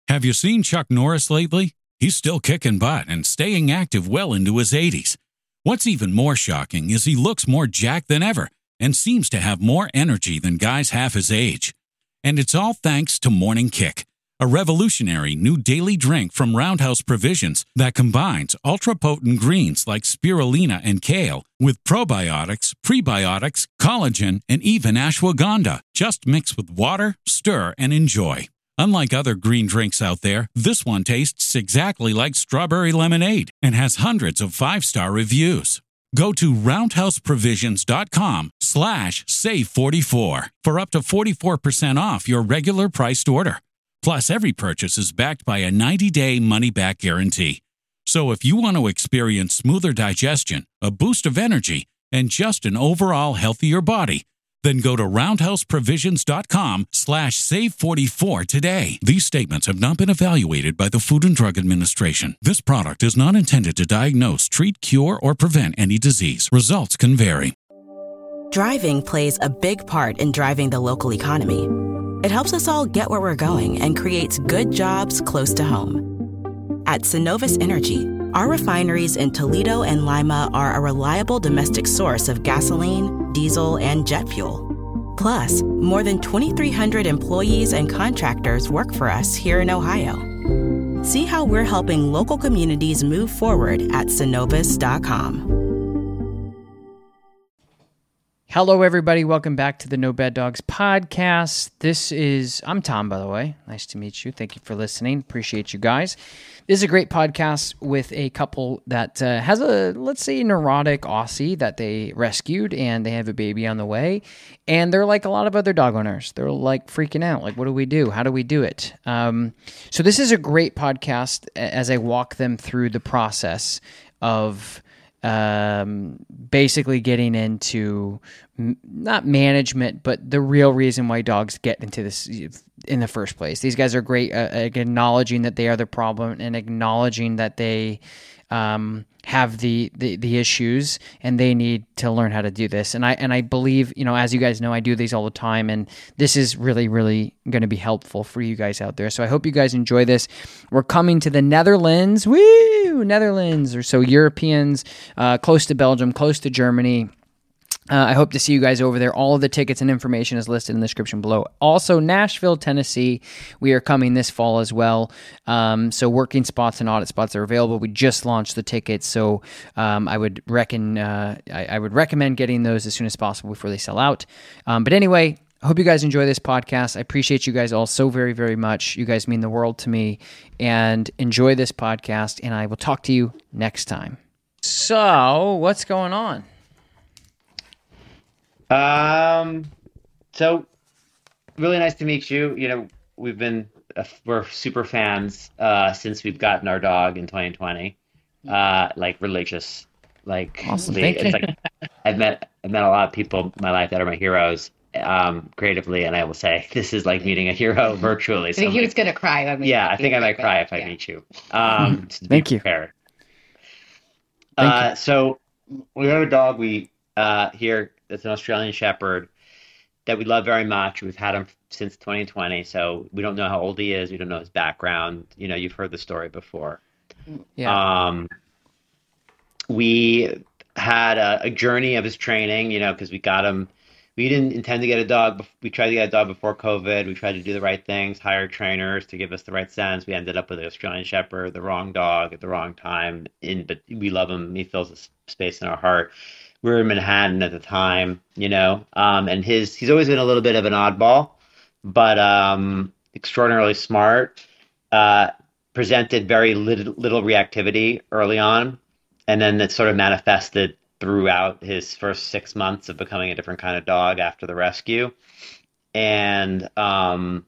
Have you seen Chuck Norris lately? He's still kicking butt and staying active well into his 80s. What's even more shocking is he looks more jacked than ever and seems to have more energy than guys half his age. And it's all thanks to Morning Kick, a revolutionary new daily drink from Roundhouse Provisions that combines ultra-potent greens like spirulina and kale with probiotics, prebiotics, collagen, and even ashwagandha. Just mix with water, stir, and enjoy. Unlike other green drinks out there, this one tastes exactly like strawberry lemonade and has hundreds of 5-star reviews. Go to roundhouseprovisions.com/save44 for up to 44% off your regular priced order. Plus, every purchase is backed by a 90-day money-back guarantee. So if you want to experience smoother digestion, a boost of energy, and just an overall healthier body, then go to roundhouseprovisions.com/save44 today. These statements have not been evaluated by the Food and Drug Administration. This product is not intended to diagnose, treat, cure, or prevent any disease. Results can vary. Driving plays a big part in driving the local economy. It helps us all get where we're going and creates good jobs close to home. At Synovus Energy, our refineries in Toledo and Lima are a reliable domestic source of gasoline, diesel, and jet fuel. Plus, more than 2,300 employees and contractors work for us here in Ohio. See how we're helping local communities move forward at Synovus.com. Hello, everybody. Welcome back to the No Bad Dogs podcast. I'm Tom, by the way. Nice to meet you. Thank you for listening. Appreciate you guys. This is a great podcast with a couple that has a, let's say, neurotic Aussie that they rescued, and they have a baby on the way. And they're like a lot of other dog owners. They're like freaking out. Like, what do we do? How do we do it? So this is a great podcast as I walk them through the process of basically getting into not management, but the real reason why dogs get into this in the first place. These guys are great at acknowledging that they are the problem and acknowledging that they have the issues and they need to learn how to do this. And I believe, as you guys know, I do these all the time, and this is really, really going to be helpful for you guys out there. So I hope you guys enjoy this. We're coming to the Netherlands. Woo! Netherlands, or so Europeans, close to Belgium, close to Germany. I hope to see you guys over there. All of the tickets and information is listed in the description below. Also, Nashville, Tennessee, we are coming this fall as well. So working spots and audit spots are available. We just launched the tickets, so I would recommend getting those as soon as possible before they sell out. But anyway, I hope you guys enjoy this podcast. I appreciate you guys all so very, very much. You guys mean the world to me. And enjoy this podcast, and I will talk to you next time. So, what's going on? So really nice to meet you. We're super fans, since we've gotten our dog in 2020, like religious, like awesome. Thank you. it's like, I've met a lot of people in my life that are my heroes, creatively. And I will say, this is like meeting a hero virtually. I think he was going to cry. I think I might cry if I meet you. Thank you. Prepared. So we have a dog here. It's an Australian Shepherd that we love very much. We've had him since 2020, so we don't know how old he is. We don't know his background. You've heard the story before. Yeah. We had a journey of his training, because we got him. We didn't intend to get a dog. We tried to get a dog before COVID. We tried to do the right things, hire trainers to give us the right sense. We ended up with an Australian Shepherd, the wrong dog at the wrong time. But we love him. He fills a space in our heart. We were in Manhattan at the time, and he's always been a little bit of an oddball, but extraordinarily smart, presented very little reactivity early on, and then that sort of manifested throughout his first 6 months of becoming a different kind of dog after the rescue. And a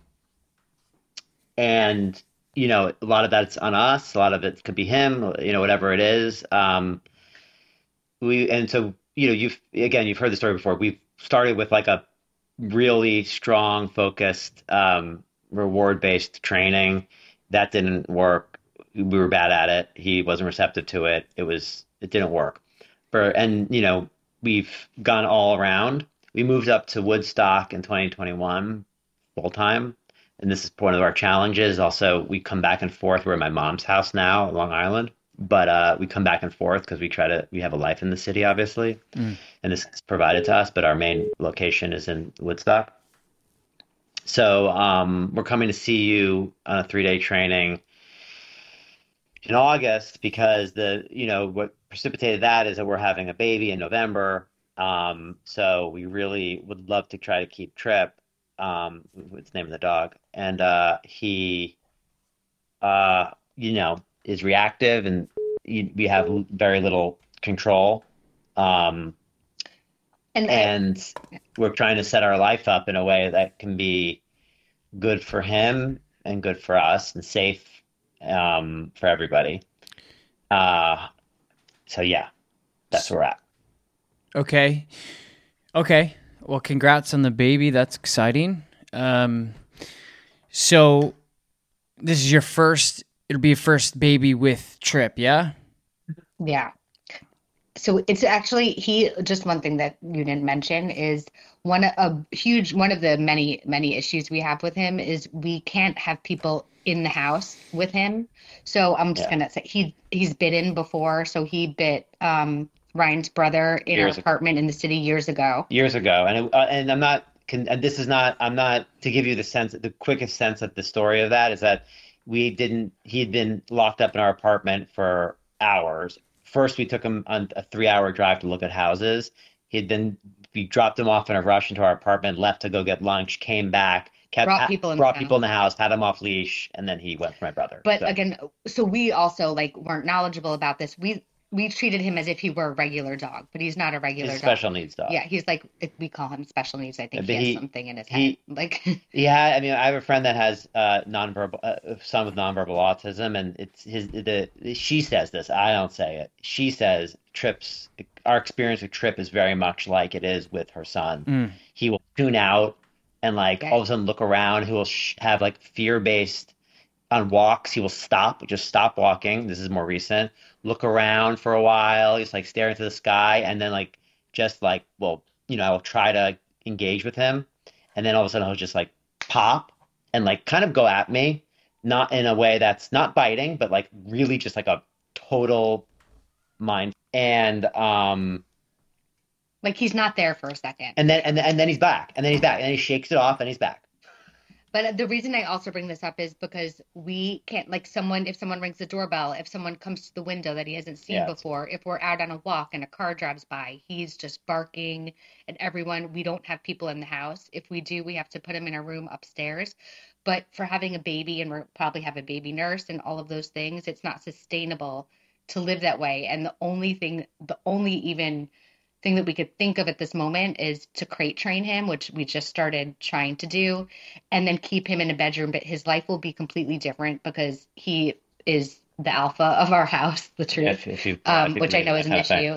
lot of that's on us, a lot of it could be him, whatever it is. You've heard the story before. We've started with like a really strong, focused, reward-based training. That didn't work. We were bad at it. He wasn't receptive to it. It didn't work. We've gone all around. We moved up to Woodstock in 2021 full time. and this is one of our challenges. Also, we come back and forth. We're at my mom's house now, Long Island, but we come back and forth because we have a life in the city, obviously, and this is provided to us. But our main location is in Woodstock. So we're coming to see you on a 3-day training in August because what precipitated that is that we're having a baby in November. So we really would love to try to keep Trip, what's the name of the dog, and he is reactive and we have very little control. And we're trying to set our life up in a way that can be good for him and good for us and safe for everybody. So yeah, that's where we're at. Okay. Well, congrats on the baby. That's exciting. So this is it'll be your first baby with Trip, yeah? Yeah. So it's actually just one thing that you didn't mention is one of the many issues we have with him is we can't have people in the house with him. So I'm just gonna say he's bitten before. So he bit Ryan's brother in our apartment in the city years ago. And I'm not to give you the quickest sense of the story of that is that he had been locked up in our apartment for hours. First, we took him on a 3-hour drive to look at houses. We dropped him off in a rush into our apartment, left to go get lunch, came back, brought people in the house, had him off leash, and then he went for my brother. But again, so we also weren't knowledgeable about this. We treated him as if he were a regular dog, but he's not a regular dog. Special needs dog. Yeah, he's we call him special needs. I think he has something in his head. Yeah, I mean, I have a friend that has son with nonverbal autism, and she says this. I don't say it. She says our experience with Trip is very much like it is with her son. He will tune out and all of a sudden look around. He will have fear-based on walks. He will just stop walking. This is more recent. Look around for a while. He's staring into the sky, and then I will try to engage with him, and then all of a sudden he'll just pop and kind of go at me, not in a way that's not biting, but really just a total mind. And he's not there for a second. And then he's back, and then he shakes it off, and he's back. But the reason I also bring this up is because we can't, if someone rings the doorbell, if someone comes to the window that he hasn't seen before, if we're out on a walk and a car drives by, he's just barking at everyone. We don't have people in the house. If we do, we have to put him in a room upstairs. But for having a baby, and we'll probably have a baby nurse and all of those things, it's not sustainable to live that way. And the only even thing that we could think of at this moment is to crate train him, which we just started trying to do, and then keep him in a bedroom. But his life will be completely different because he is the alpha of our house, the truth, which I know is an issue.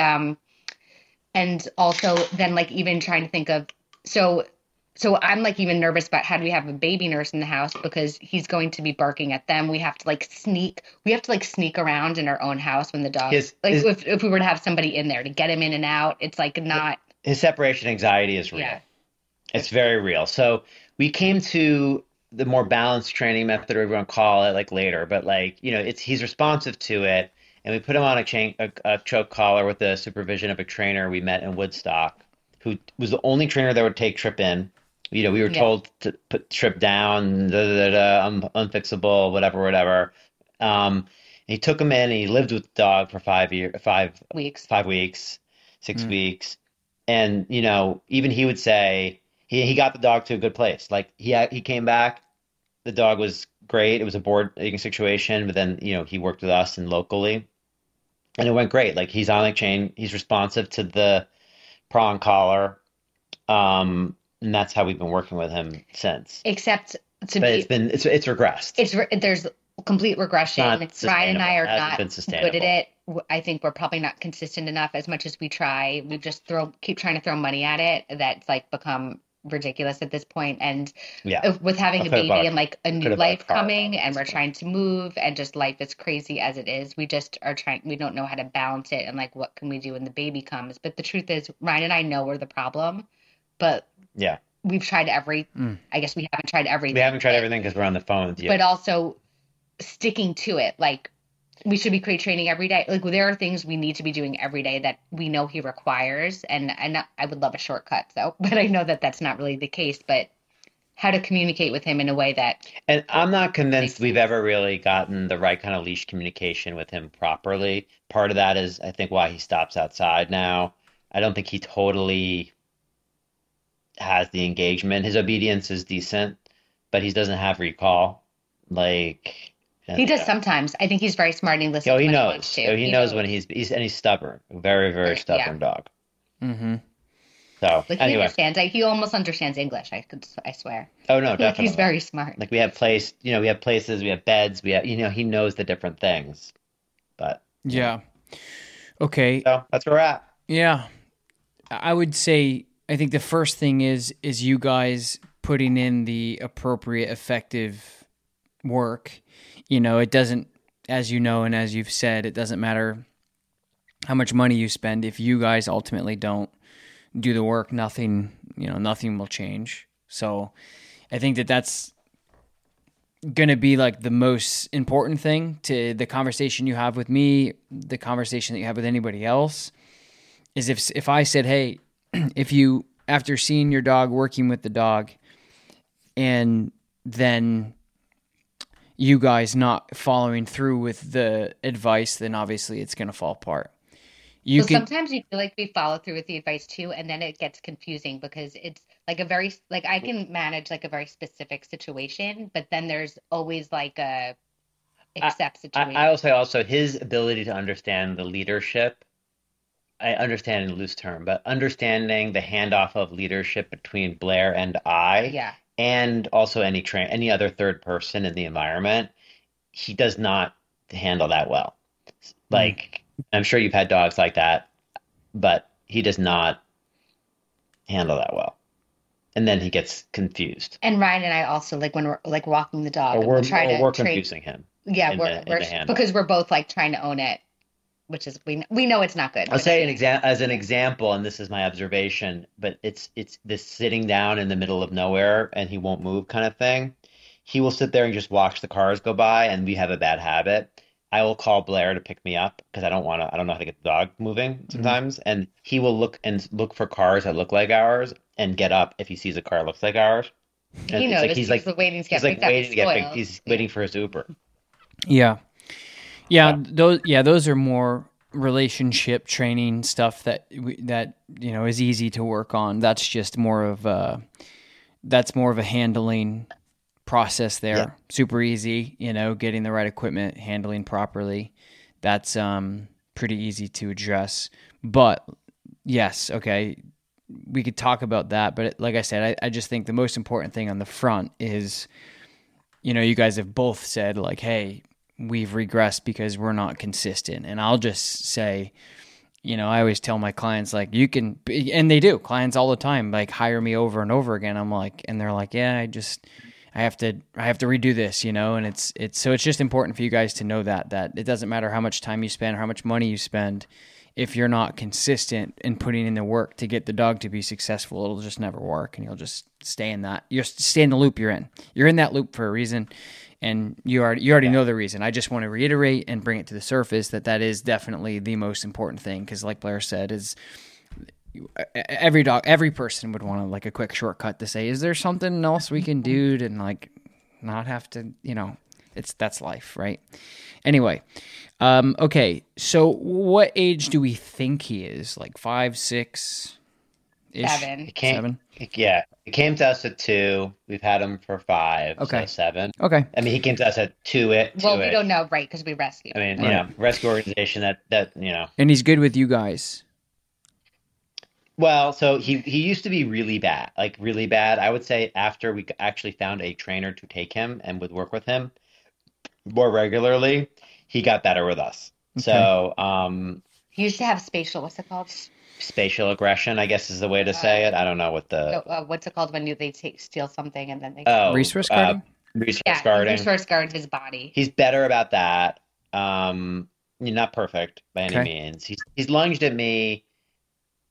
And also then even trying to think of, so I'm even nervous about how do we have a baby nurse in the house because he's going to be barking at them. We have to sneak around in our own house when the dog if we were to have somebody in there to get him in and out, it's not. His separation anxiety is real. Yeah. It's very real. So we came to the more balanced training method, or everyone call it later, but he's responsive to it, and we put him on a choke collar with the supervision of a trainer we met in Woodstock, who was the only trainer that would take Trip in. We were told to put Trip down, unfixable, whatever. He took him in, and he lived with the dog for 5 weeks, 6 weeks. And, even he would say he got the dog to a good place. He came back, the dog was great. It was a boarding situation, but then, he worked with us and locally, and it went great. He's on the chain, he's responsive to the prong collar. And that's how we've been working with him since. It's regressed. There's complete regression. Ryan and I are not good at it. I think we're probably not consistent enough. As much as we try, we just keep trying to throw money at it. That's become ridiculous at this point. And with having a baby and a new life coming, and we're trying to move, and just life is crazy as it is. We just are trying. We don't know how to balance it, and what can we do when the baby comes? But the truth is, Ryan and I know we're the problem. But we've tried I guess we haven't tried everything. We haven't tried everything because we're on the phone with you. But also sticking to it. Like, we should be crate training every day. Like, there are things we need to be doing every day that we know he requires. And I would love a shortcut, though. But I know that that's not really the case. But how to communicate with him in a way that... And I'm not convinced we've ever really gotten the right kind of leash communication with him properly. Part of that is, I think, why he stops outside now. I don't think he totally has the engagement. His obedience is decent, but he doesn't have recall. Like... He does sometimes. I think he's very smart and he listens. Oh, he knows. He knows when he's stubborn. Very, very stubborn dog. Mm-hmm. So like, anyway, he understands. He almost understands English. I swear. Oh no, definitely. Like, he's very smart. Like, we have places, we have beds, we have, he knows the different things. But yeah, okay. So that's where we're at. Yeah, I would say I think the first thing is you guys putting in the appropriate, effective work. It doesn't, as you know, and as you've said, it doesn't matter how much money you spend. If you guys ultimately don't do the work, nothing will change. So I think that's going to be like the most important thing to the conversation you have with me, the conversation that you have with anybody else, is if I said, hey, if you, after seeing your dog, working with the dog, and then you guys not following through with the advice, then obviously it's going to fall apart. Sometimes you feel like we follow through with the advice too, and then it gets confusing because it's like I can manage like a very specific situation, but then there's always like a accept situation. I will say also his ability to understand the leadership. I understand in a loose term, but understanding the handoff of leadership between Blair and I. Yeah. And also any other third person in the environment, he does not handle that well. Like, I'm sure you've had dogs like that, but he does not handle that well. And then he gets confused. And Ryan and I also, like, when we're like walking the dog, we're confusing him. Yeah, we're because we're both like trying to own it, which is we know it's not good. I'll say as an example, and this is my observation, but it's this sitting down in the middle of nowhere and he won't move kind of thing. He will sit there and just watch the cars go by, and we have a bad habit. I will call Blair to pick me up because I don't know how to get the dog moving sometimes, and he will look for cars that look like ours and get up if he sees a car that looks like ours. And he knows he's waiting to get picked up. He's waiting for his Uber. Yeah. Yeah, those are more relationship training stuff that is easy to work on. That's just more of a handling process there. Yeah. Super easy, getting the right equipment, handling properly. That's pretty easy to address. But yes, okay, we could talk about that. But like I said, I just think the most important thing on the front is, you guys have both said like, hey, we've regressed because we're not consistent. And I'll just say, I always tell my clients, like, you can, and they do, clients all the time, like, hire me over and over again. I'm like, and they're like, yeah, I have to redo this, and it's just important for you guys to know that it doesn't matter how much time you spend or how much money you spend. If you're not consistent in putting in the work to get the dog to be successful, it'll just never work. And you'll just stay in the loop you're in. You're in that loop for a reason. And you already know the reason. I just want to reiterate and bring it to the surface that is definitely the most important thing. Because like Blair said, is every person would want like a quick shortcut to say, is there something else we can do to like not have to, that's life, right? Anyway, okay. So what age do we think he is? Like 5, 6? 7. 7? Yeah. It came to us at 2. We've had him for 5, okay. So 7. Okay. I mean, he came to us at 2. Well, we don't know, right? Because we rescued. I mean, rescue organization that. And he's good with you guys. Well, so he used to be really bad, like really bad. I would say after we actually found a trainer to take him and would work with him more regularly, he got better with us. Okay. So he used to have what's it called? Spatial aggression, I guess is the way to say it. I don't know what what's it called when they steal something and then they resource guarding. Resource guards his body. He's better about that. Not perfect by any means. He's lunged at me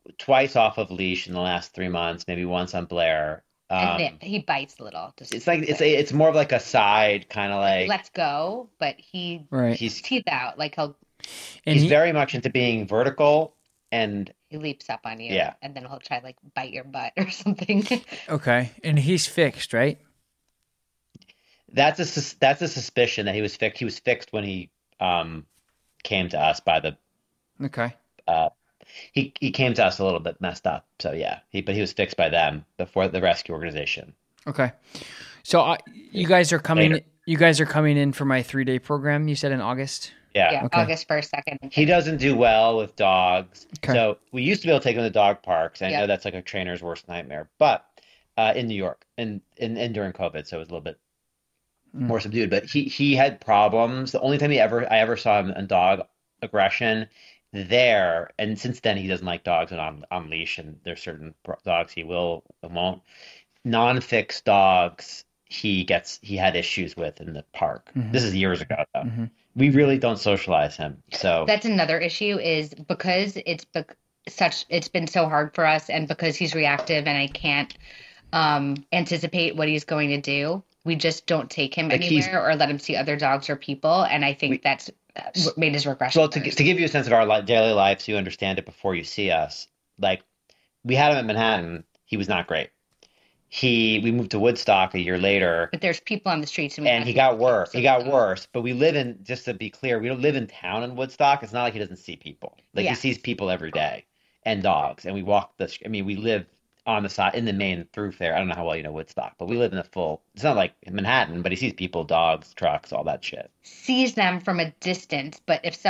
twice off of leash in the last 3 months, maybe once on Blair. And he bites a little. It's like it's more of like a side kind of like let's go, but he's teeth out. Like he's very much into being vertical, and he leaps up on you. Yeah. And then he'll try like bite your butt or something. Okay, and he's fixed, right? That's a suspicion that he was fixed. He was fixed when he came to us by the. Okay. He came to us a little bit messed up, so yeah. But he was fixed by them before the rescue organization. Okay, so you guys are coming. Later. You guys are coming in for my 3-day program. You said in August. Yeah. Okay. August 1st, 2nd. He doesn't do well with dogs, Okay. so we used to be able to take him to dog parks. I know that's like a trainer's worst nightmare, but in New York and during COVID, so it was a little bit more subdued. But he had problems. The only time I ever saw him in dog aggression there, and since then he doesn't like dogs on leash, and there's certain dogs he will and won't. Non-fixed dogs he had issues with in the park. This is years ago though. We really don't socialize him, so that's another issue is because it's been so hard for us, and because he's reactive and I can't anticipate what he's going to do. We just don't take him anywhere or let him see other dogs or people, and I think that's what made his regression. Well, to give you a sense of our daily life, so you understand it before you see us, like we had him at Manhattan. He was not great. We moved to Woodstock a year later. But there's people on the streets. And he got worse. But we live in, just to be clear, we don't live in town in Woodstock. It's not like he doesn't see people. Like he sees people every day and dogs. And we walk we live on the side, in the main thoroughfare. I don't know how well you know Woodstock, but we live in it's not like Manhattan, but he sees people, dogs, trucks, all that shit. Sees them from a distance. But if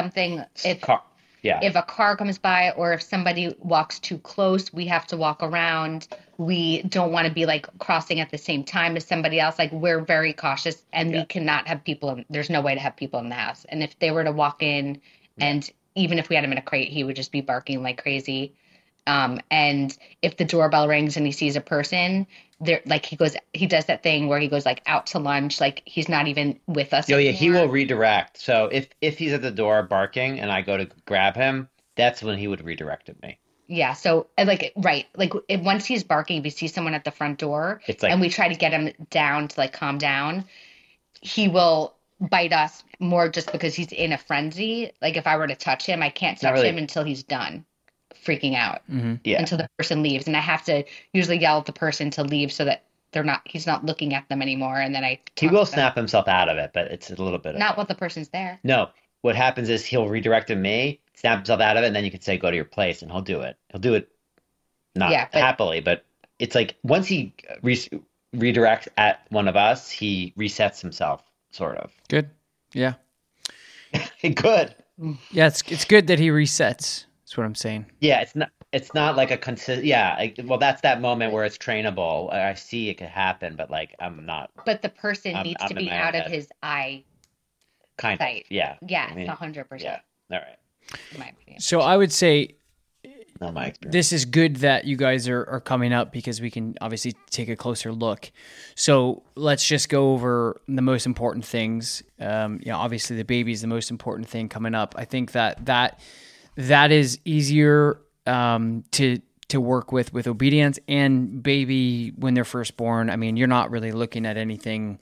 a car comes by or if somebody walks too close, we have to walk around. We don't want to be like crossing at the same time as somebody else. Like we're very cautious, and we cannot have people. There's no way to have people in the house. And if they were to walk in, and even if we had him in a crate, he would just be barking like crazy. And if the doorbell rings and he sees a person, he does that thing where he goes like out to lunch, like he's not even with us. Oh yeah, he will redirect. So if he's at the door barking and I go to grab him, that's when he would redirect at me. Yeah. So once he's barking, if we see someone at the front door, and we try to get him down to like calm down, he will bite us more just because he's in a frenzy. Like if I were to touch him, I can't touch him until he's done freaking out. Until the person leaves, and I have to usually yell at the person to leave so that he's not looking at them anymore, and then he will snap himself out of it, but it's a little bit not while the person's there. No, what happens is he'll redirect at me, snap himself out of it, and then you can say go to your place, and he'll do it not happily, but it's like once he redirects at one of us, he resets himself sort of. Good. Yeah. Good. Yeah, it's good that he resets. That's what I'm saying. Yeah, it's not like a consistent. Yeah, well, that's that moment where it's trainable. I see it could happen, but like I'm not. But the person needs to be out of his eye. Kind of. Yeah. Yeah, it's 100%. Yeah. All right. In my opinion. So I would say. Not my experience. This is good that you guys are coming up because we can obviously take a closer look. So let's just go over the most important things. Obviously the baby is the most important thing coming up. I think that is easier to work with obedience and baby when they're first born. I mean, you're not really looking at anything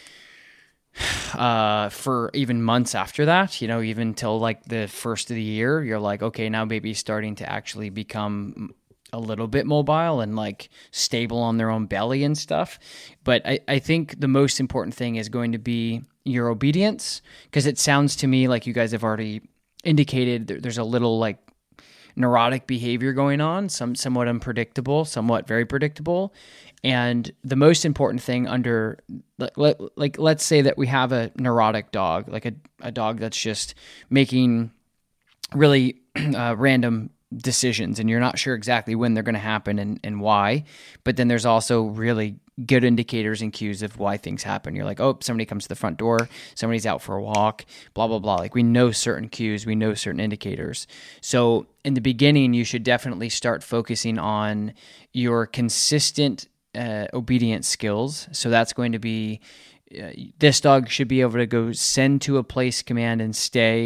for even months after that, even till like the first of the year, you're like, okay, now baby's starting to actually become a little bit mobile and like stable on their own belly and stuff. But I think the most important thing is going to be your obedience, because it sounds to me like you guys have already indicated there's a little like neurotic behavior going on, somewhat unpredictable, somewhat very predictable. And the most important thing let's say that we have a neurotic dog, like a dog that's just making really random decisions, and you're not sure exactly when they're going to happen and why. But then there's also really good indicators and cues of why things happen. You're like, oh, somebody comes to the front door, somebody's out for a walk, blah, blah, blah. Like we know certain cues, we know certain indicators. So in the beginning, you should definitely start focusing on your consistent obedience skills. So that's going to be, this dog should be able to go send to a place command and stay,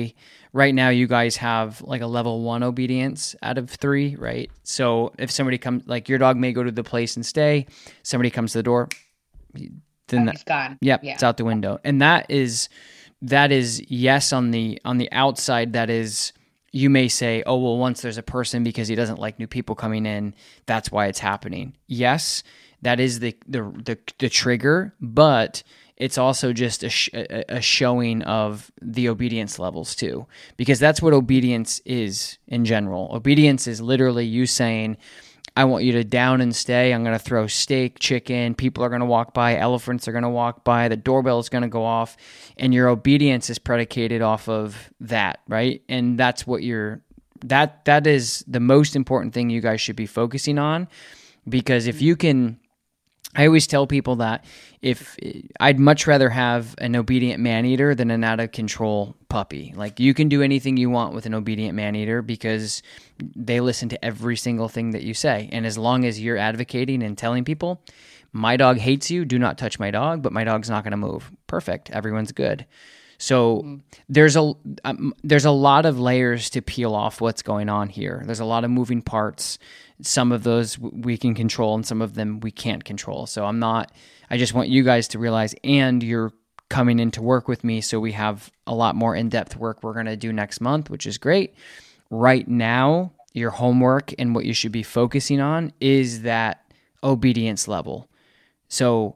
right now you guys have like a level 1 obedience out of 3, right? So if somebody comes, like your dog may go to the place and stay, somebody comes to the door, then He's gone. Yep, Yeah. it's out the window. And that is yes, on the outside, that is, you may say, oh, well, once there's a person because he doesn't like new people coming in, that's why it's happening. Yes, that is the trigger, but it's also just a showing of the obedience levels too, because that's what obedience is in general. Obedience is literally you saying, I want you to down and stay. I'm going to throw steak, chicken. People are going to walk by. Elephants are going to walk by. The doorbell is going to go off. And your obedience is predicated off of that, right? And that's what that is the most important thing you guys should be focusing on. Because if you can, I always tell people that if I'd much rather have an obedient man-eater than an out-of-control puppy. Like, you can do anything you want with an obedient man-eater because they listen to every single thing that you say. And as long as you're advocating and telling people, my dog hates you, do not touch my dog, but my dog's not going to move. Perfect. Everyone's good. So there's a lot of layers to peel off what's going on here. There's a lot of moving parts. Some of those we can control and some of them we can't control. So I just want you guys to realize, and you're coming in to work with me, so we have a lot more in-depth work we're going to do next month, which is great. Right now, your homework and what you should be focusing on is that obedience level. So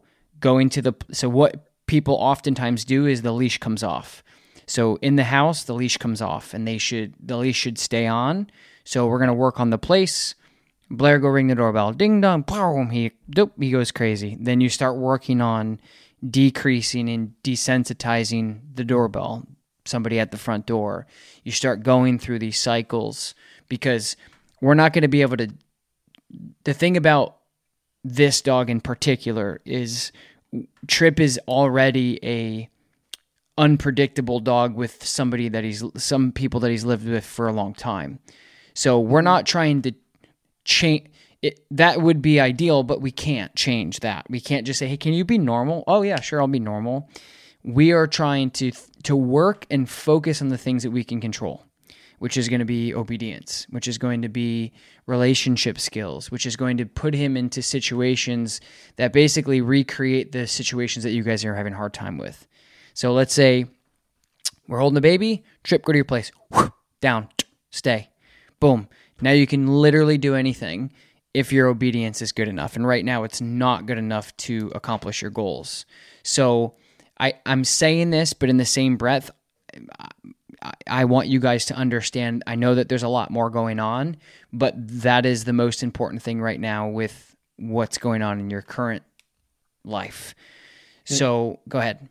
what people oftentimes do is the leash comes off. So in the house, the leash comes off, and the leash should stay on. So we're going to work on the place. Blair, go ring the doorbell. Ding dong, boom, he goes crazy. Then you start working on decreasing and desensitizing the doorbell, somebody at the front door. You start going through these cycles because we're not going to be able to. The thing about this dog in particular is Trip is already a unpredictable dog with some people that he's lived with for a long time. So we're not trying to change it. That would be ideal, but we can't change that. We can't just say, hey, can you be normal? Oh yeah, sure, I'll be normal. We are trying to work and focus on the things that we can control, which is going to be obedience, which is going to be relationship skills, which is going to put him into situations that basically recreate the situations that you guys are having a hard time with. So let's say we're holding a baby, Trip, go to your place, down, stay, boom. Now you can literally do anything if your obedience is good enough. And right now it's not good enough to accomplish your goals. So I'm saying this, but in the same breath, I want you guys to understand, I know that there's a lot more going on, but that is the most important thing right now with what's going on in your current life. So go ahead.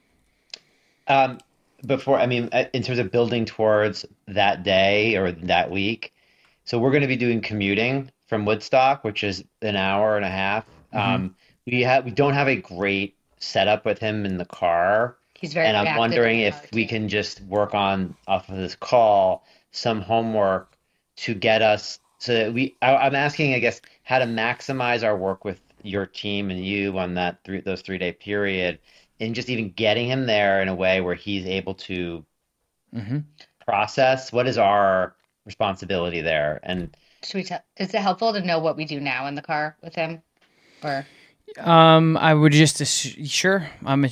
In terms of building towards that day or that week, so we're going to be doing commuting from Woodstock, which is an hour and a half. We don't have a great setup with him in the car. He's very And I'm reactive wondering in the if car, we too. can just work on, off of this call, some homework to get us so that I'm asking, I guess, how to maximize our work with your team and you on those 3-day period, and just even getting him there in a way where he's able to process what is our responsibility there. And Is it helpful to know what we do now in the car with him? Or I would just sure.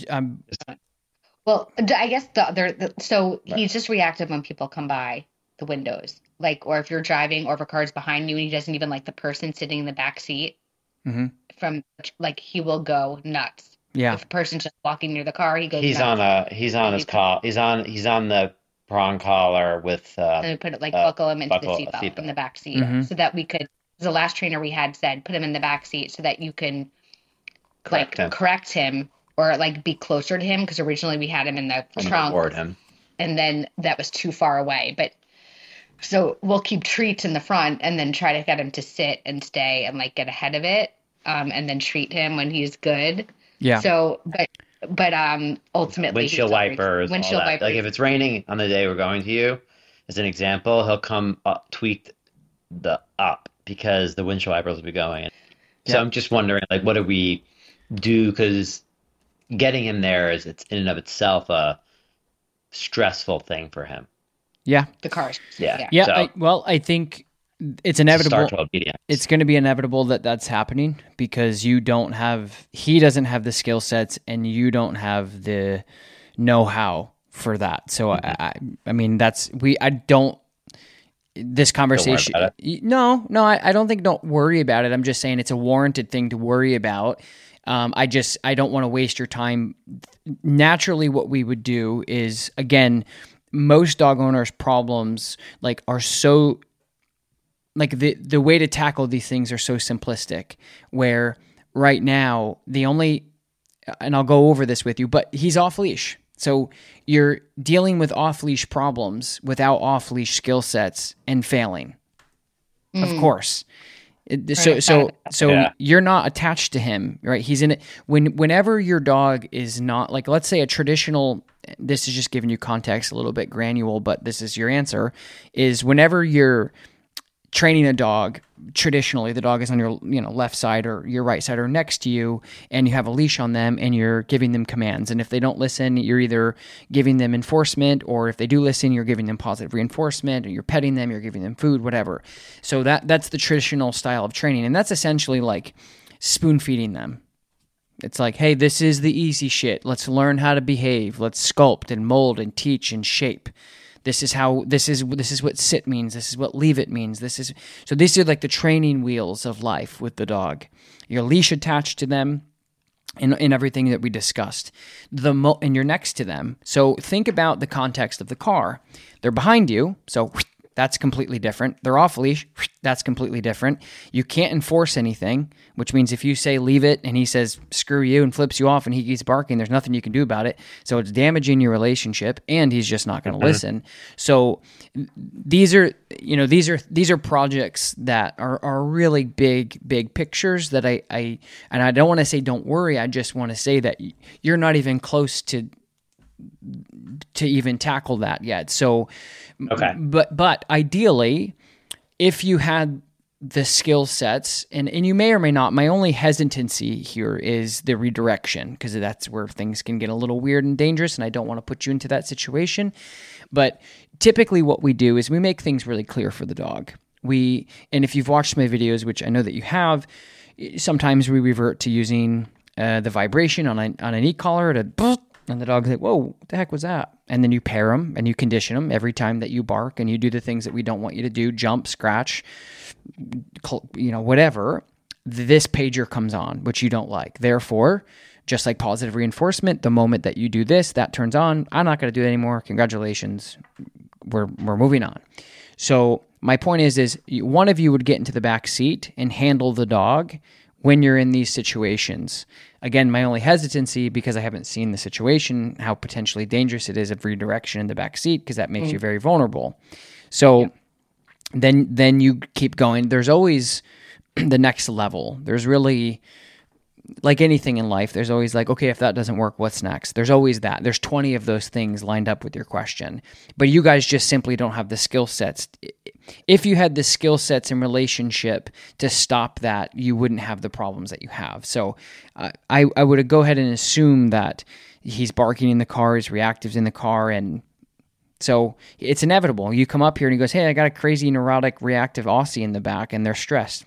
well, I guess so he's just reactive when people come by the windows, like, or if you're driving or if a car's behind you and he doesn't even like the person sitting in the back seat. From like, he will go nuts. Yeah. If a person's just walking near the car, he goes he's nuts. on his call. He's on the prong collar with And we put it like buckle him into the buckle a seatbelt in seatbelt. the back seat so that we could. The last trainer we had said, put him in the back seat so that you can correct him or like be closer to him, because originally we had him in the trunk reward him. and then that was too far away. But so we'll keep treats in the front and then try to get him to sit and stay and like get ahead of it, and then treat him when he's good. Yeah. So, but ultimately Windshield wipers, all that. Like if it's raining on the day we're going to you, as an example, he'll come up, tweak the up because the windshield wipers will be going. So I'm just wondering, like, what do we do? Because getting him there it's in and of itself a stressful thing for him. Yeah. the cars. Yeah. Yeah. So I think it's inevitable. start to obedience. It's going to be inevitable that that's happening because he doesn't have the skill sets and you don't have the know-how for that. So I mean, this conversation. Don't worry about No, I don't think don't worry about it. I'm just saying it's a warranted thing to worry about. I don't want to waste your time. Naturally, what we would do is, again, most dog owners' problems are so the way to tackle these things are so simplistic. Where right now and I'll go over this with you, but he's off leash. So you're dealing with off-leash problems without off-leash skill sets and failing. Of course. So you're not attached to him, right? He's in it. Whenever your dog is not let's say a traditional, this is just giving you context a little bit granular, but this is your answer, is whenever you're training a dog, traditionally the dog is on your left side or your right side or next to you, and you have a leash on them and you're giving them commands. And if they don't listen, you're either giving them enforcement, or if they do listen, you're giving them positive reinforcement, or you're petting them, you're giving them food, whatever. So that's the traditional style of training, and that's essentially like spoon feeding them. It's like, hey, this is the easy shit. Let's learn how to behave. Let's sculpt and mold and teach and shape. This is what sit means. This is what leave it means. So these are like the training wheels of life with the dog. Your leash attached to them in everything that we discussed. And you're next to them. So think about the context of the car. They're behind you, so that's completely different. They're off leash, that's completely different. You can't enforce anything, which means if you say leave it and he says screw you and flips you off and he keeps barking, there's nothing you can do about it. So it's damaging your relationship, and he's just not going to listen. So these are projects that are really big pictures that I don't want to say don't worry. I just want to say that you're not even close to even tackle that yet. So, okay. But ideally, if you had the skill sets, and you may or may not, my only hesitancy here is the redirection, because that's where things can get a little weird and dangerous, and I don't want to put you into that situation. But typically what we do is we make things really clear for the dog. And if you've watched my videos, which I know that you have, sometimes we revert to using the vibration on an e-collar and the dog's like, whoa, what the heck was that? And then you pair them and you condition them every time that you bark, and you do the things that we don't want you to do, jump, scratch, whatever. This pager comes on, which you don't like. Therefore, just like positive reinforcement, the moment that you do this, that turns on. I'm not going to do it anymore. Congratulations. We're moving on. So my point is one of you would get into the back seat and handle the dog when you're in these situations. Again, my only hesitancy, because I haven't seen the situation, how potentially dangerous it is of redirection in the back seat, because that makes you very vulnerable. So then you keep going. There's always the next level. There's really, like anything in life, there's always okay, if that doesn't work, what's next? There's always that. There's 20 of those things lined up with your question. But you guys just simply don't have the skill sets. If you had the skill sets in relationship to stop that, you wouldn't have the problems that you have. So I would go ahead and assume that he's barking in the car, his reactive's in the car, and so it's inevitable. You come up here and he goes, hey, I got a crazy neurotic reactive Aussie in the back, and they're stressed.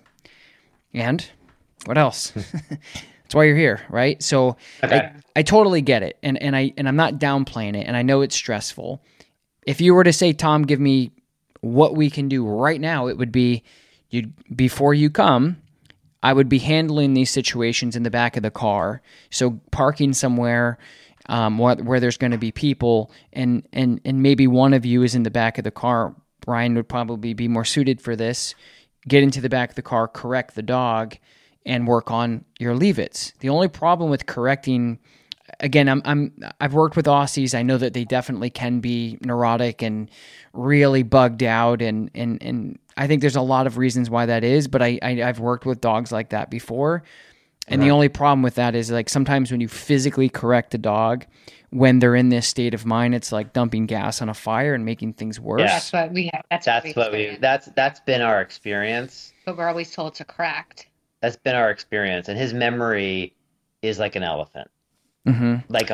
And what else? That's why you're here, right? So okay. I totally get it, and I'm not downplaying it, and I know it's stressful. If you were to say, Tom, give me what we can do right now, it would be before you come, I would be handling these situations in the back of the car. So parking somewhere where there's going to be people, and maybe one of you is in the back of the car. Brian would probably be more suited for this. Get into the back of the car, correct the dog, and work on your leave-its. The only problem with correcting, again, I've worked with Aussies. I know that they definitely can be neurotic and really bugged out, and I think there's a lot of reasons why that is, but I've worked with dogs like that before. And the only problem with that is sometimes when you physically correct a dog, when they're in this state of mind, it's like dumping gas on a fire and making things worse. Yeah, that's what we have. That's been our experience. But we're always told to correct. That's been our experience, and his memory is like an elephant, like a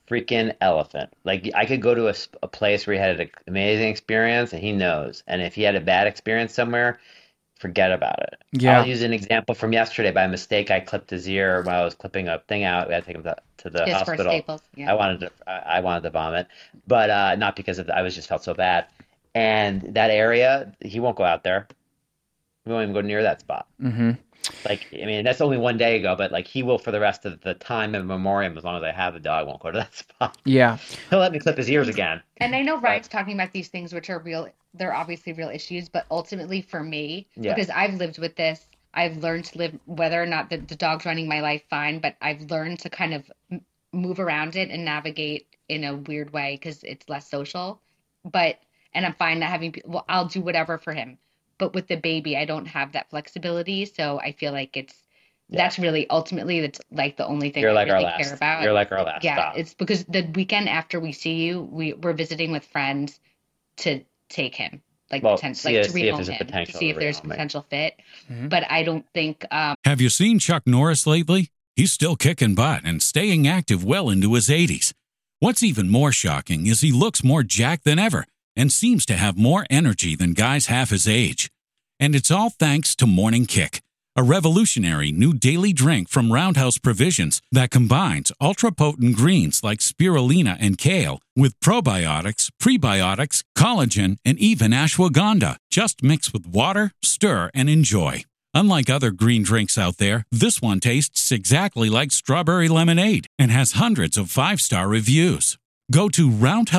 freaking elephant. Like I could go to a place where he had an amazing experience and he knows. And if he had a bad experience somewhere, forget about it. Yeah. I'll use an example from yesterday. By mistake, I clipped his ear while I was clipping a thing out. We had to take him to the His first hospital. Staples. Yeah. I wanted to vomit, but not because of I was just felt so bad. And that area, he won't go out there. We won't even go near that spot. Mm-hmm. Like, I mean, that's only one day ago, but like he will for the rest of the time in memoriam, as long as I have the dog, won't go to that spot. Yeah. He'll let me clip his ears again. And I know Ryan's talking about these things, which are real. They're obviously real issues, but ultimately for me, because I've lived with this, I've learned to live, whether or not the dog's running my life fine, but I've learned to kind of move around it and navigate in a weird way because it's less social. And I'm fine not having, I'll do whatever for him. But with the baby, I don't have that flexibility. So I feel like that's really ultimately, that's like the only thing I really care about. You're like our last stop. It's because the weekend after we see you, we're visiting with friends to take him, to rehome him, to see if there's a potential fit. Mm-hmm. But I don't think. Have you seen Chuck Norris lately? He's still kicking butt and staying active well into his 80s. What's even more shocking is he looks more jacked than ever and seems to have more energy than guys half his age. And it's all thanks to Morning Kick, a revolutionary new daily drink from Roundhouse Provisions that combines ultra-potent greens like spirulina and kale with probiotics, prebiotics, collagen, and even ashwagandha. Just mix with water, stir, and enjoy. Unlike other green drinks out there, this one tastes exactly like strawberry lemonade and has hundreds of 5-star reviews. Go to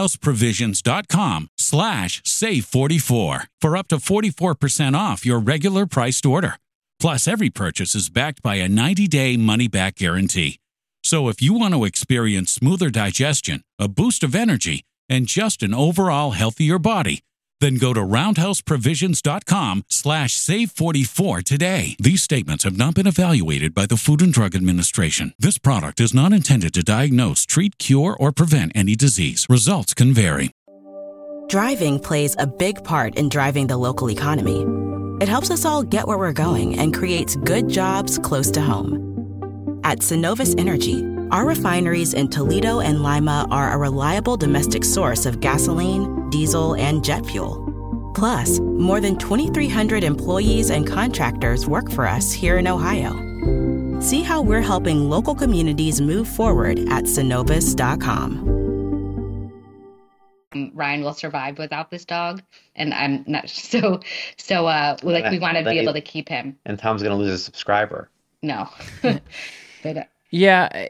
roundhouseprovisions.com/save44 for up to 44% off your regular priced order. Plus, every purchase is backed by a 90-day money-back guarantee. So if you want to experience smoother digestion, a boost of energy, and just an overall healthier body, then go to roundhouseprovisions.com/save44 today. These statements have not been evaluated by the Food and Drug Administration. This product is not intended to diagnose, treat, cure, or prevent any disease. Results can vary. Driving plays a big part in driving the local economy. It helps us all get where we're going and creates good jobs close to home. At Synovus Energy, our refineries in Toledo and Lima are a reliable domestic source of gasoline, diesel, and jet fuel. Plus, more than 2,300 employees and contractors work for us here in Ohio. See how we're helping local communities move forward at Synovus.com. Ryan will survive without this dog, and I'm not we want to be able to keep him. And Tom's going to lose a subscriber. No. Yeah,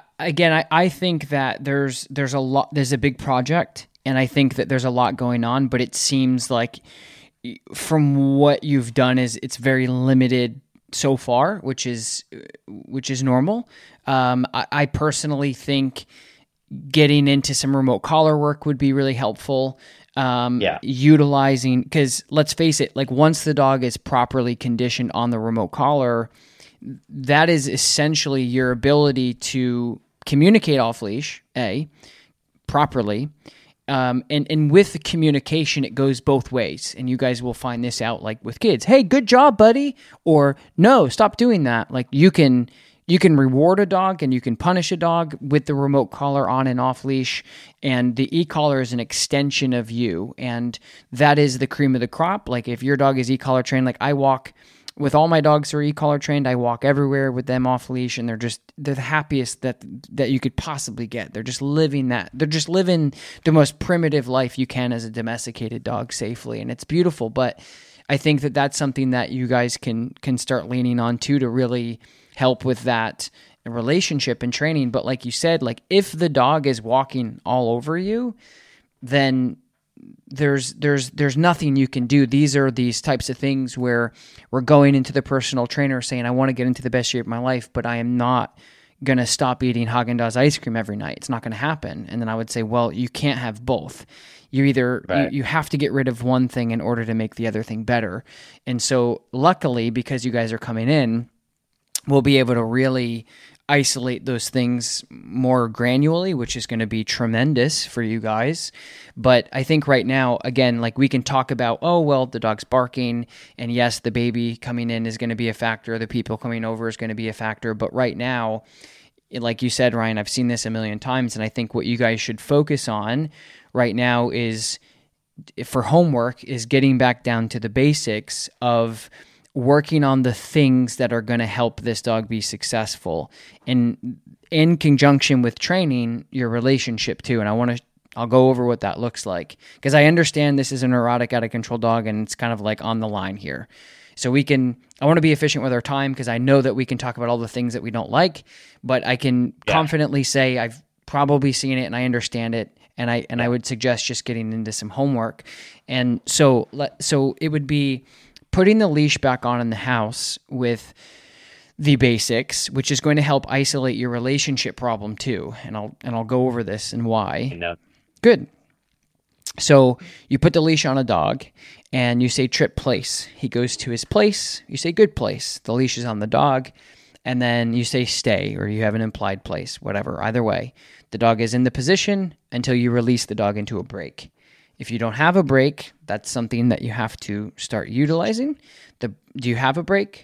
I think that there's a big project, and I think that there's a lot going on, but it seems like from what you've done it's very limited so far, which is normal. I personally think getting into some remote collar work would be really helpful. Utilizing, because let's face it, like once the dog is properly conditioned on the remote collar, that is essentially your ability to communicate off leash, properly. And with the communication, it goes both ways. And you guys will find this out like with kids. Hey, good job, buddy. Or no, stop doing that. Like you can reward a dog and you can punish a dog with the remote collar on and off leash. And the e-collar is an extension of you. And that is the cream of the crop. Like if your dog is e-collar trained, like I walk with all my dogs who are e-collar trained, I walk everywhere with them off leash, and they're the happiest that you could possibly get. They're just living the most primitive life you can as a domesticated dog safely, and it's beautiful. But I think that that's something that you guys can start leaning on too, to really help with that relationship and training. But like you said, like if the dog is walking all over you, then there's nothing you can do. These are these types of things where we're going into the personal trainer saying, I want to get into the best shape of my life, but I am not going to stop eating Haagen-Dazs ice cream every night. It's not going to happen. And then I would say, well, you can't have both. You either, you have to get rid of one thing in order to make the other thing better. And so luckily, because you guys are coming in, we'll be able to really isolate those things more granularly, which is going to be tremendous for you guys. But I think right now, again, like we can talk about, oh, well, the dog's barking, and yes, the baby coming in is going to be a factor, the people coming over is going to be a factor. But right now, like you said, Ryan, I've seen this a million times, and I think what you guys should focus on right now is, for homework, is getting back down to the basics of working on the things that are going to help this dog be successful, and in conjunction with training, your relationship too. And I'll go over what that looks like, because I understand this is a neurotic, out of control dog, and it's kind of like on the line here. So I want to be efficient with our time, because I know that we can talk about all the things that we don't like, but I can confidently say I've probably seen it and I understand it. And I would suggest just getting into some homework. And so it would be putting the leash back on in the house with the basics, which is going to help isolate your relationship problem too. And I'll go over this and why. No. Good. So you put the leash on a dog and you say trip place. He goes to his place. You say good place. The leash is on the dog. And then you say stay, or you have an implied place, whatever. Either way, the dog is in the position until you release the dog into a break. If you don't have a break, that's something that you have to start utilizing. Do you have a break?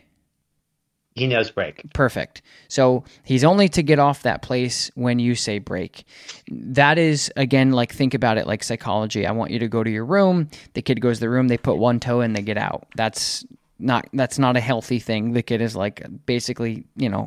He knows break. Perfect. So he's only to get off that place when you say break. That is, again, like, think about it like psychology. I want you to go to your room. The kid goes to the room. They put one toe in, they get out. That's not a healthy thing. The kid is like, basically,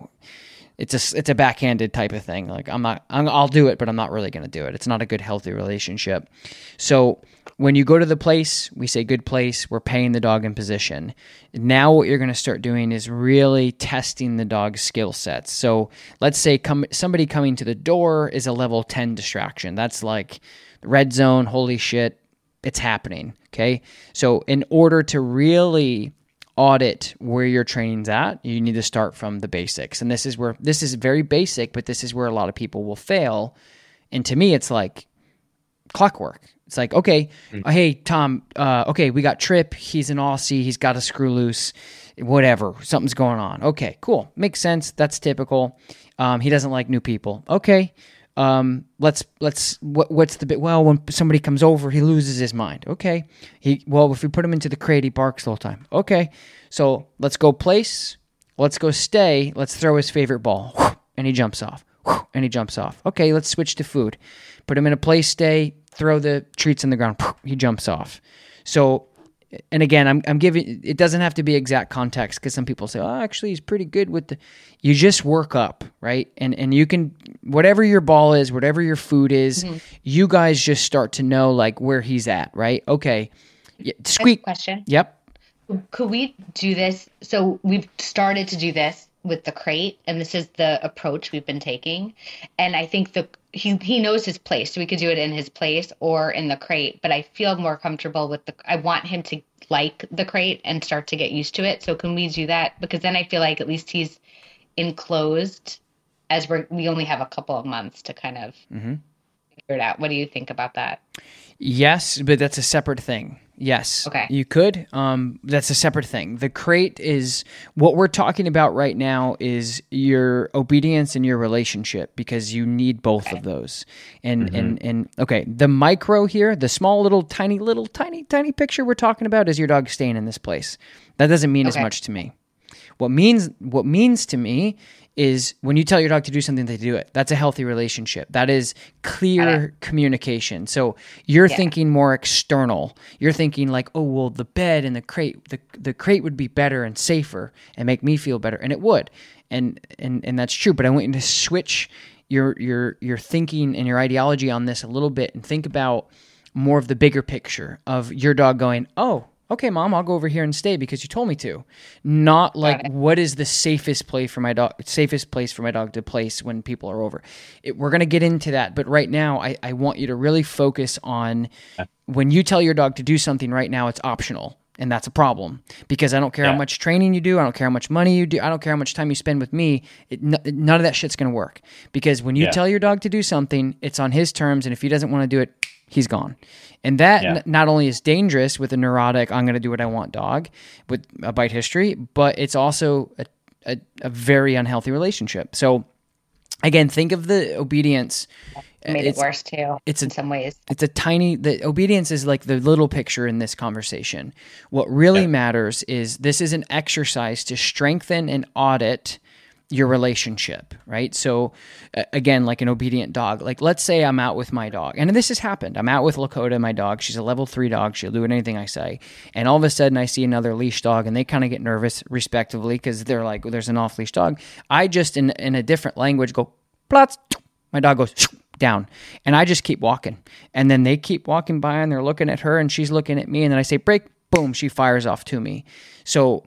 it's a backhanded type of thing. Like, I'll do it, but I'm not really going to do it. It's not a good, healthy relationship. So when you go to the place, we say good place, we're paying the dog in position. Now what you're going to start doing is really testing the dog's skill sets. So let's say somebody coming to the door is a level 10 distraction. That's like red zone, holy shit, it's happening, okay? So in order to really audit where your training's at, you need to start from the basics. And this is very basic, but this is where a lot of people will fail. And to me, it's like clockwork. It's like, okay, hey, Tom, okay, we got Trip. He's an Aussie. He's got a screw loose, whatever. Something's going on. Okay, cool. Makes sense. That's typical. He doesn't like new people. Okay. What's the bit? Well, when somebody comes over, he loses his mind. Okay. If we put him into the crate, he barks the whole time. Okay. So let's go place. Let's go stay. Let's throw his favorite ball. And he jumps off. And he jumps off. Okay. Let's switch to food. Put him in a place, stay, throw the treats on the ground. He jumps off. So, and again, I'm giving, it doesn't have to be exact context, because some people say, oh, actually he's pretty good with you just work up, right? And you can, whatever your ball is, whatever your food is, you guys just start to know like where he's at, right? Okay. Squeak. Question. Yep. Could we do this? So we've started to do this with the crate, and this is the approach we've been taking. And I think he knows his place, so we could do it in his place or in the crate. But I feel more comfortable with I want him to like the crate and start to get used to it. So can we do that? Because then I feel like at least he's enclosed, as we only have a couple of months to kind of figure it out. What do you think about that? Yes, but that's a separate thing. Yes, okay. You could. That's a separate thing. The crate is what we're talking about right now is your obedience and your relationship, because you need both of those. And okay, the micro here, the small little tiny picture we're talking about is your dog staying in this place. That doesn't mean as much to me. What means to me is when you tell your dog to do something, they do it. That's a healthy relationship. That is clear communication. So you're thinking more external. You're thinking like, oh, well, the bed and the crate, the crate would be better and safer and make me feel better. And it would. And that's true. But I want you to switch your thinking and your ideology on this a little bit and think about more of the bigger picture of your dog going, oh, okay, Mom, I'll go over here and stay because you told me to. Not like what is the safest place for my dog to place when people are over. We're going to get into that, but right now I want you to really focus on when you tell your dog to do something right now, it's optional. And that's a problem, because I don't care how much training you do. I don't care how much money you do. I don't care how much time you spend with me. None of that shit's going to work, because when you tell your dog to do something, it's on his terms. And if he doesn't want to do it, he's gone. And that not only is dangerous with a neurotic, I'm going to do what I want dog with a bite history, but it's also a very unhealthy relationship. So again, think of the obedience. It made it worse too, in some ways. The obedience is like the little picture in this conversation. What really matters is this is an exercise to strengthen and audit your relationship, right? So again, like an obedient dog, like let's say I'm out with my dog, and this has happened. I'm out with Lakota, my dog. She's a level 3 dog. She'll do anything I say. And all of a sudden I see another leash dog and they kind of get nervous respectively because they're like, well, there's an off leash dog. I just, in a different language, go, plots. My dog goes down, and I just keep walking. And then they keep walking by and they're looking at her and she's looking at me. And then I say, break, boom, she fires off to me. So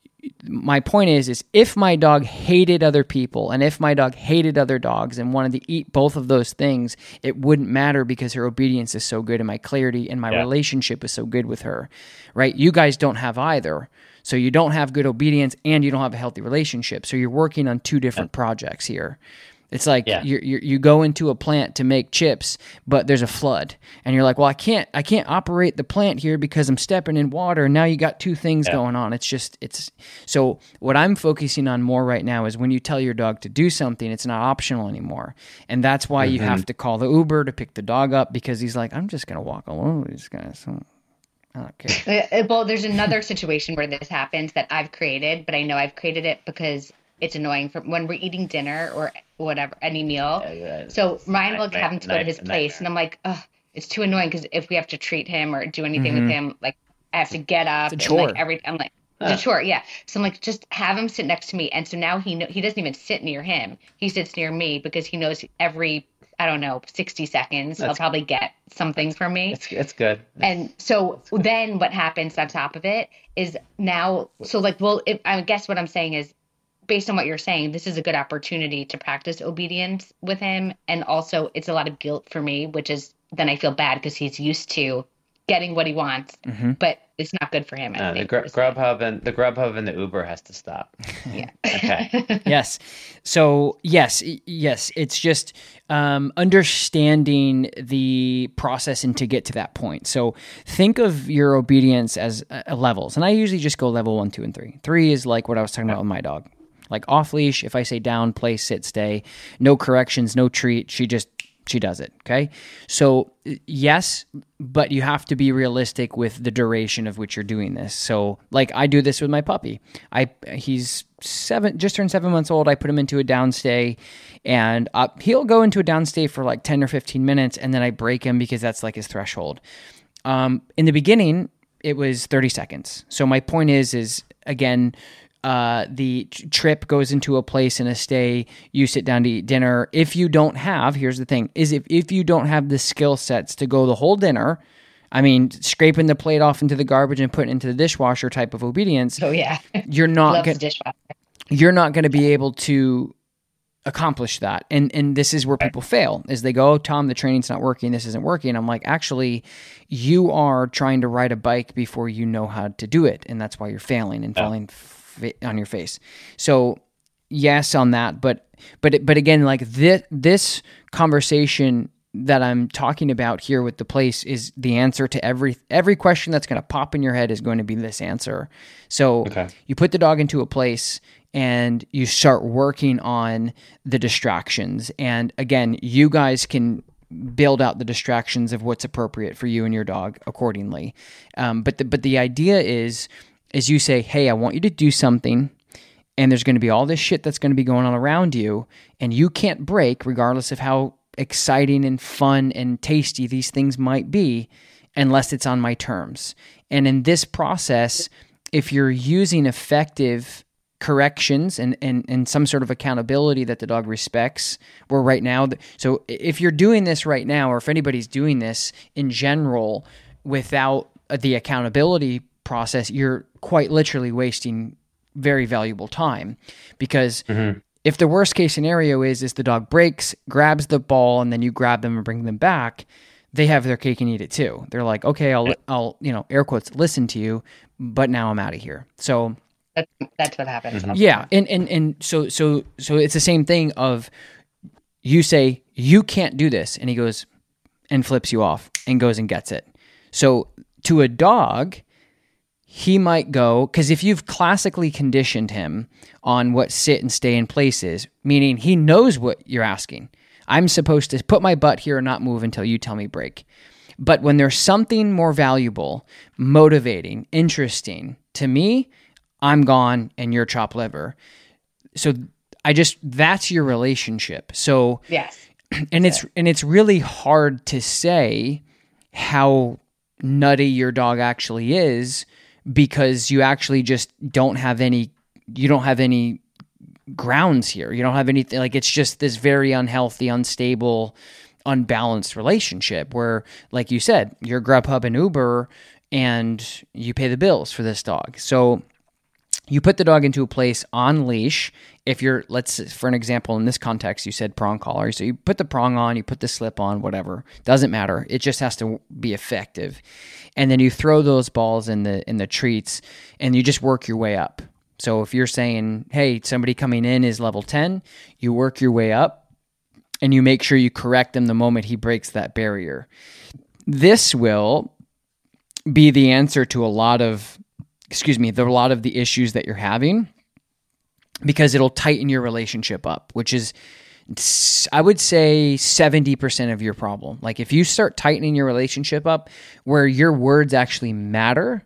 my point is if my dog hated other people and if my dog hated other dogs and wanted to eat both of those things, it wouldn't matter because her obedience is so good and my clarity and my relationship is so good with her, right? You guys don't have either. So you don't have good obedience and you don't have a healthy relationship. So you're working on two different projects here. It's like you go into a plant to make chips, but there's a flood, and you're like, "Well, I can't operate the plant here because I'm stepping in water." And now you got two things going on. It's so what I'm focusing on more right now is when you tell your dog to do something, it's not optional anymore, and that's why you have to call the Uber to pick the dog up because he's like, "I'm just gonna walk alone with these guys." So I don't care. Well, there's another situation where this happens that I've created, but I know I've created it because it's annoying for when we're eating dinner or whatever, any meal. So Ryan will have him to go to his place, and I'm like, oh, it's too annoying because if we have to treat him or do anything with him, like I have to get up. It's a chore. And I'm like, it's a chore, yeah. So I'm like, just have him sit next to me. And so now he doesn't even sit near him. He sits near me because he knows every, I don't know, 60 seconds, I'll probably get something from me. It's good. And so then what happens on top of it is now, so like, well, I guess what I'm saying is, based on what you're saying, this is a good opportunity to practice obedience with him. And also it's a lot of guilt for me, which is then I feel bad because he's used to getting what he wants, but it's not good for him. The Grubhub and the Uber has to stop. Yeah. Okay. Yes. So yes, it's just understanding the process and to get to that point. So think of your obedience as levels. And I usually just go level 1, 2, and 3. 3 is like what I was talking about with my dog. Like off leash, if I say down, place, sit, stay, no corrections, no treat, she does it, okay? So yes, but you have to be realistic with the duration of which you're doing this. So like I do this with my puppy. He's just turned 7 months old. I put him into a downstay, and he'll go into a downstay for like 10 or 15 minutes, and then I break him because that's like his threshold. In the beginning, it was 30 seconds. So my point is again, the trip goes into a place in a stay, you sit down to eat dinner. If you don't have, here's the thing, is if you don't have the skill sets to go the whole dinner, I mean, scraping the plate off into the garbage and putting it into the dishwasher type of obedience. Oh yeah. You're not going to be able to accomplish that. And this is where people fail, is they go, oh, Tom, the training's not working. This isn't working. I'm like, actually, you are trying to ride a bike before you know how to do it. And that's why you're failing and falling on your face. So yes, on that, but again, like this conversation that I'm talking about here with the place is the answer to every question that's going to pop in your head is going to be this answer. So you put the dog into a place and you start working on the distractions. And again, you guys can build out the distractions of what's appropriate for you and your dog accordingly. But the idea is you say, hey, I want you to do something, and there's going to be all this shit that's going to be going on around you, and you can't break regardless of how exciting and fun and tasty these things might be unless it's on my terms. And in this process, if you're using effective corrections and some sort of accountability that the dog respects, where right now, so if you're doing this right now, or if anybody's doing this in general without the accountability process, you're quite literally wasting very valuable time, because if the worst case scenario is the dog breaks, grabs the ball, and then you grab them and bring them back, they have their cake and eat it too. They're like, okay, I'll air quotes, listen to you, but now I'm out of here. So that's what happens. Yeah. And so it's the same thing of you say, you can't do this. And he goes and flips you off and goes and gets it. So to a dog, he might go, because if you've classically conditioned him on what sit and stay in place is, meaning he knows what you're asking. I'm supposed to put my butt here and not move until you tell me break. But when there's something more valuable, motivating, interesting to me, I'm gone and you're chopped liver. So that's your relationship. So Yes. and it's really hard to say how nutty your dog actually is, because you actually just don't have any grounds here. You don't have anything, like, it's just this very unhealthy, unstable, unbalanced relationship where, like you said, you're Grubhub and Uber and you pay the bills for this dog. So you put the dog into a place on leash. If you're, for an example, in this context, you said prong collar. So you put the prong on, you put the slip on, whatever. Doesn't matter. It just has to be effective. And then you throw those balls in the treats and you just work your way up. So if you're saying, hey, somebody coming in is level 10, you work your way up and you make sure you correct him the moment he breaks that barrier. This will be the answer to a lot of the issues that you're having, because it'll tighten your relationship up, which is, I would say, 70% of your problem. Like, if you start tightening your relationship up where your words actually matter,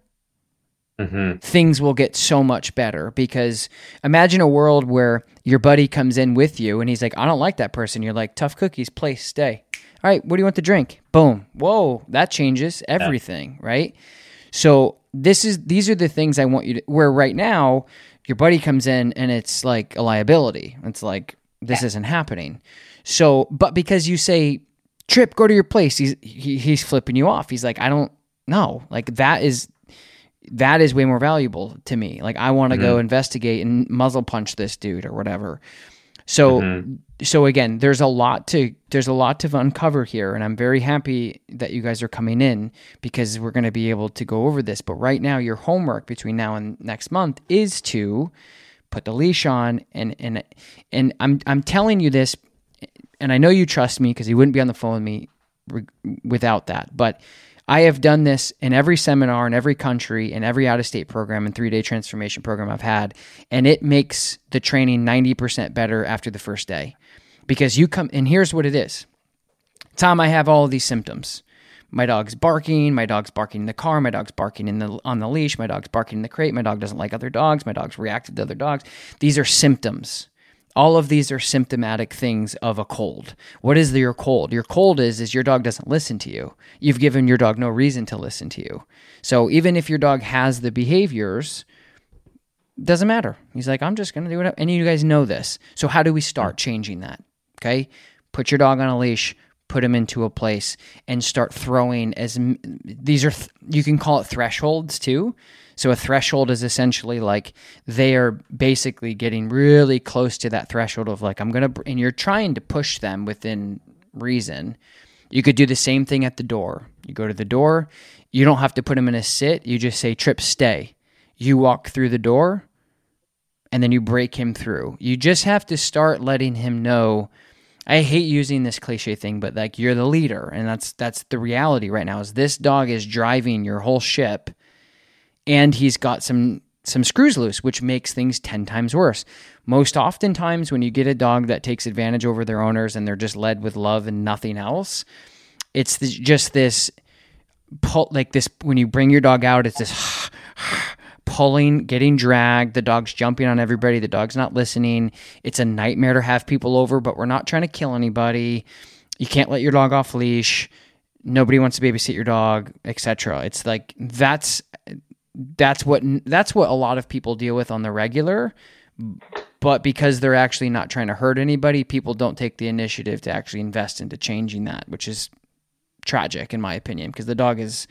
things will get so much better. Because imagine a world where your buddy comes in with you and he's like, I don't like that person. You're like, tough cookies, place, stay. All right, what do you want to drink? Boom. Whoa, that changes everything, right? So these are the things I want you to, where right now your buddy comes in and it's like a liability. It's like, this isn't happening. So, but because you say, Trip, go to your place, he's flipping you off. He's like, I don't know. Like, that is way more valuable to me. Like, I want to go investigate and muzzle punch this dude or whatever. So, so again, there's a lot to uncover here, and I'm very happy that you guys are coming in, because we're going to be able to go over this. But right now, your homework between now and next month is to put the leash on, and I'm telling you this, and I know you trust me because you wouldn't be on the phone with me without that. But I have done this in every seminar, in every country, in every out-of-state program and 3-day transformation program I've had, and it makes the training 90% better after the first day. Because you come, and here's what it is. Tom, I have all of these symptoms. My dog's barking in the car, my dog's barking on the leash, my dog's barking in the crate, my dog doesn't like other dogs, my dog's reactive to other dogs. These are symptoms. All of these are symptomatic things of a cold. What is your cold? Your cold is your dog doesn't listen to you. You've given your dog no reason to listen to you. So even if your dog has the behaviors, doesn't matter. He's like, I'm just going to do it. And you guys know this. So how do we start changing that? Okay. Put your dog on a leash, put him into a place, and start throwing you can call it thresholds too. So a threshold is essentially like they are basically getting really close to that threshold of like, and you're trying to push them within reason. You could do the same thing at the door. You go to the door, you don't have to put him in a sit. You just say, Trip, stay. You walk through the door and then you break him through. You just have to start letting him know. I hate using this cliche thing, but like, you're the leader. And that's the reality right now, is this dog is driving your whole ship. And he's got some screws loose, which makes things 10 times worse. Most oftentimes when you get a dog that takes advantage over their owners and they're just led with love and nothing else, it's just this pull, like this, when you bring your dog out, it's this pulling, getting dragged, the dog's jumping on everybody, the dog's not listening. It's a nightmare to have people over, but we're not trying to kill anybody. You can't let your dog off leash. Nobody wants to babysit your dog, etc. It's like, that's what a lot of people deal with on the regular, but because they're actually not trying to hurt anybody, people don't take the initiative to actually invest into changing that, which is tragic in my opinion, because the dog is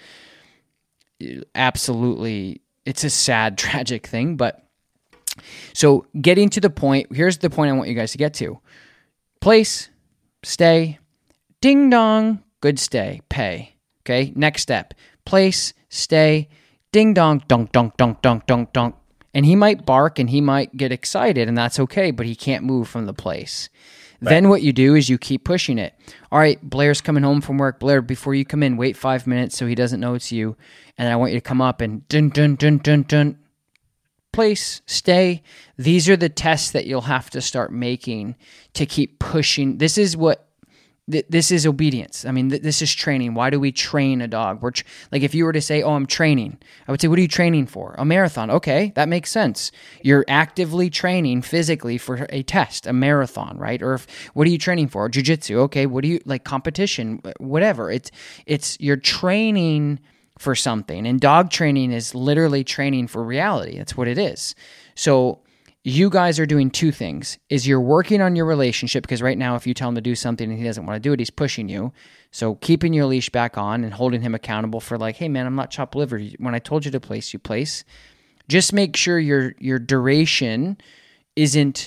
absolutely, it's a sad, tragic thing. But so getting to the point, here's the point I want you guys to get to. Place, stay, ding dong, good stay, pay. Okay, next step, place, stay, ding dong, dunk, dunk, dunk, dunk, dunk, dunk. And he might bark and he might get excited, and that's okay, but he can't move from the place. Right. Then what you do is you keep pushing it. All right, Blair's coming home from work. Blair, before you come in, wait 5 minutes so he doesn't know it's you. And I want you to come up and dun, dun, dun, dun, dun. Place, stay. These are the tests that you'll have to start making to keep pushing. This is what This is obedience. I mean, this is training. Why do we train a dog? Like if you were to say, oh, I'm training, I would say, what are you training for? A marathon. Okay, that makes sense. You're actively training physically for a test, a marathon, right? Or what are you training for? Jiu-jitsu. Okay, what do you, like competition, whatever. It's you're training for something. And dog training is literally training for reality. That's what it is. So you guys are doing two things. Is you're working on your relationship, because right now if you tell him to do something and he doesn't want to do it, he's pushing you. So keeping your leash back on and holding him accountable for like, hey man, I'm not chopped liver. When I told you to place, you place. Just make sure your duration isn't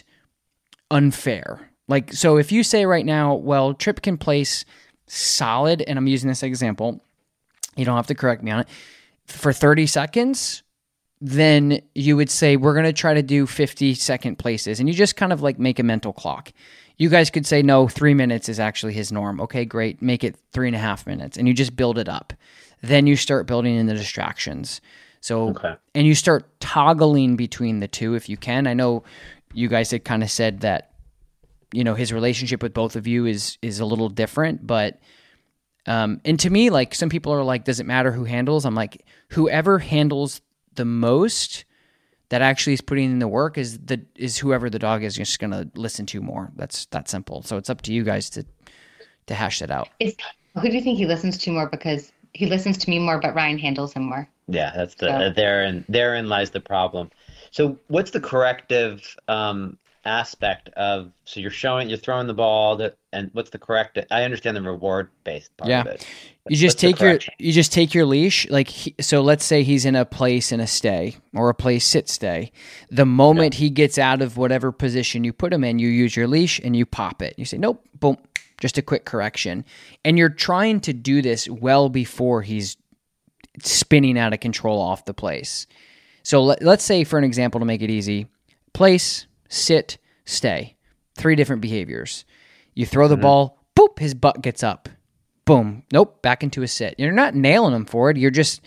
unfair. Like, so if you say right now, well, Trip can place solid, and I'm using this example, you don't have to correct me on it, for 30 seconds, then you would say, we're going to try to do 50-second places. And you just kind of like make a mental clock. You guys could say, no, 3 minutes is actually his norm. Okay, great. Make it 3.5 minutes. And you just build it up. Then you start building in the distractions. So, and you start toggling between the two if you can. I know you guys had kind of said that, you know, his relationship with both of you is a little different, but and to me, like some people are like, does it matter who handles? I'm like, whoever handles the most that actually is putting in the work is whoever the dog is just going to listen to more. That's that simple. So it's up to you guys to hash that out. Who do you think he listens to more? Because he listens to me more, but Ryan handles him more. Yeah, that's therein lies the problem. So what's the corrective aspect of, so you're throwing the ball, and what's the corrective? I understand the reward based part of it. You just take your leash. Like, so let's say he's in a place in a stay or a place sit stay. The moment he gets out of whatever position you put him in, you use your leash and you pop it. You say, nope, boom, just a quick correction. And you're trying to do this well before he's spinning out of control off the place. So let's say, for an example, to make it easy, place, sit, stay. 3 different behaviors. You throw the ball, boop, his butt gets up. Boom. Nope. Back into a sit. You're not nailing him for it. You're just,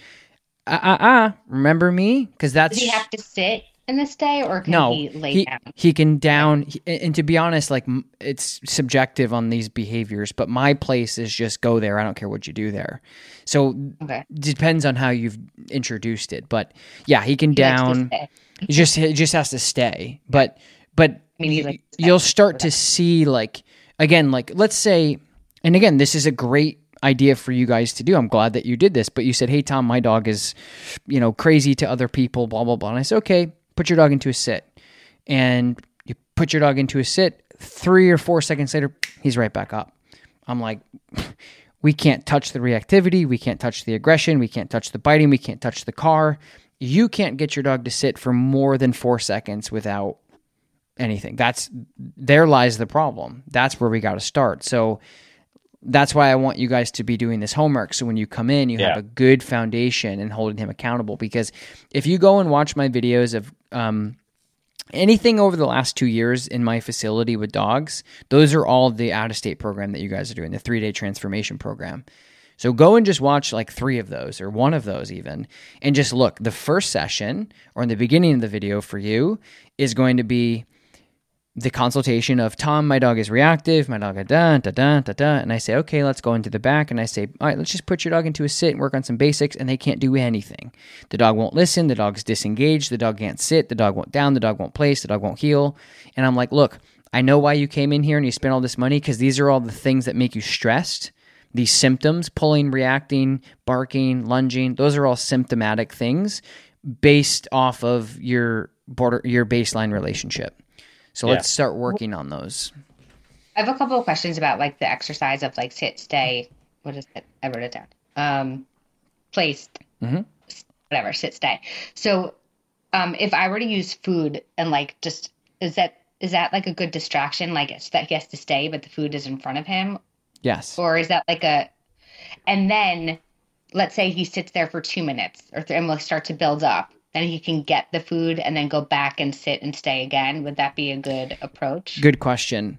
remember me? Because that's... Does he have to sit in this day, or can he lay down? He can down. And to be honest, like, it's subjective on these behaviors, but my place is just go there. I don't care what you do there. So it depends on how you've introduced it. But yeah, he can down. He just has to stay. But you'll start to see, like, again, like, let's say, and again, this is a great idea for you guys to do. I'm glad that you did this, but you said, hey, Tom, my dog is, crazy to other people, blah, blah, blah. And I said, okay, put your dog into a sit. And you put your dog into a sit, 3 or 4 seconds later, he's right back up. I'm like, we can't touch the reactivity. We can't touch the aggression. We can't touch the biting. We can't touch the car. You can't get your dog to sit for more than 4 seconds without anything. There lies the problem. That's where we got to start. So that's why I want you guys to be doing this homework. So when you come in, you have a good foundation and holding him accountable. Because if you go and watch my videos of anything over the last 2 years in my facility with dogs, those are all the out-of-state program that you guys are doing, the 3-day transformation program. So go and just watch like 3 of those or 1 of those even, and just look. The first session, or in the beginning of the video for you, is going to be the consultation of, Tom, my dog is reactive, my dog and I say, okay, let's go into the back, and I say, all right, let's just put your dog into a sit and work on some basics, and they can't do anything. The dog won't listen, the dog's disengaged, the dog can't sit, the dog won't down, the dog won't place, the dog won't heel, and I'm like, look, I know why you came in here and you spent all this money, because these are all the things that make you stressed. These symptoms, pulling, reacting, barking, lunging, those are all symptomatic things based off of your baseline relationship. So let's start working on those. I have a couple of questions about like the exercise of like sit, stay. What is it? I wrote it down. Place, whatever, sit, stay. So if I were to use food and like just, is that like a good distraction? Like it's that he has to stay, but the food is in front of him? Yes. Or is that like and then let's say he sits there for 2 minutes and we'll start to build up. Then he can get the food and then go back and sit and stay again. Would that be a good approach? Good question.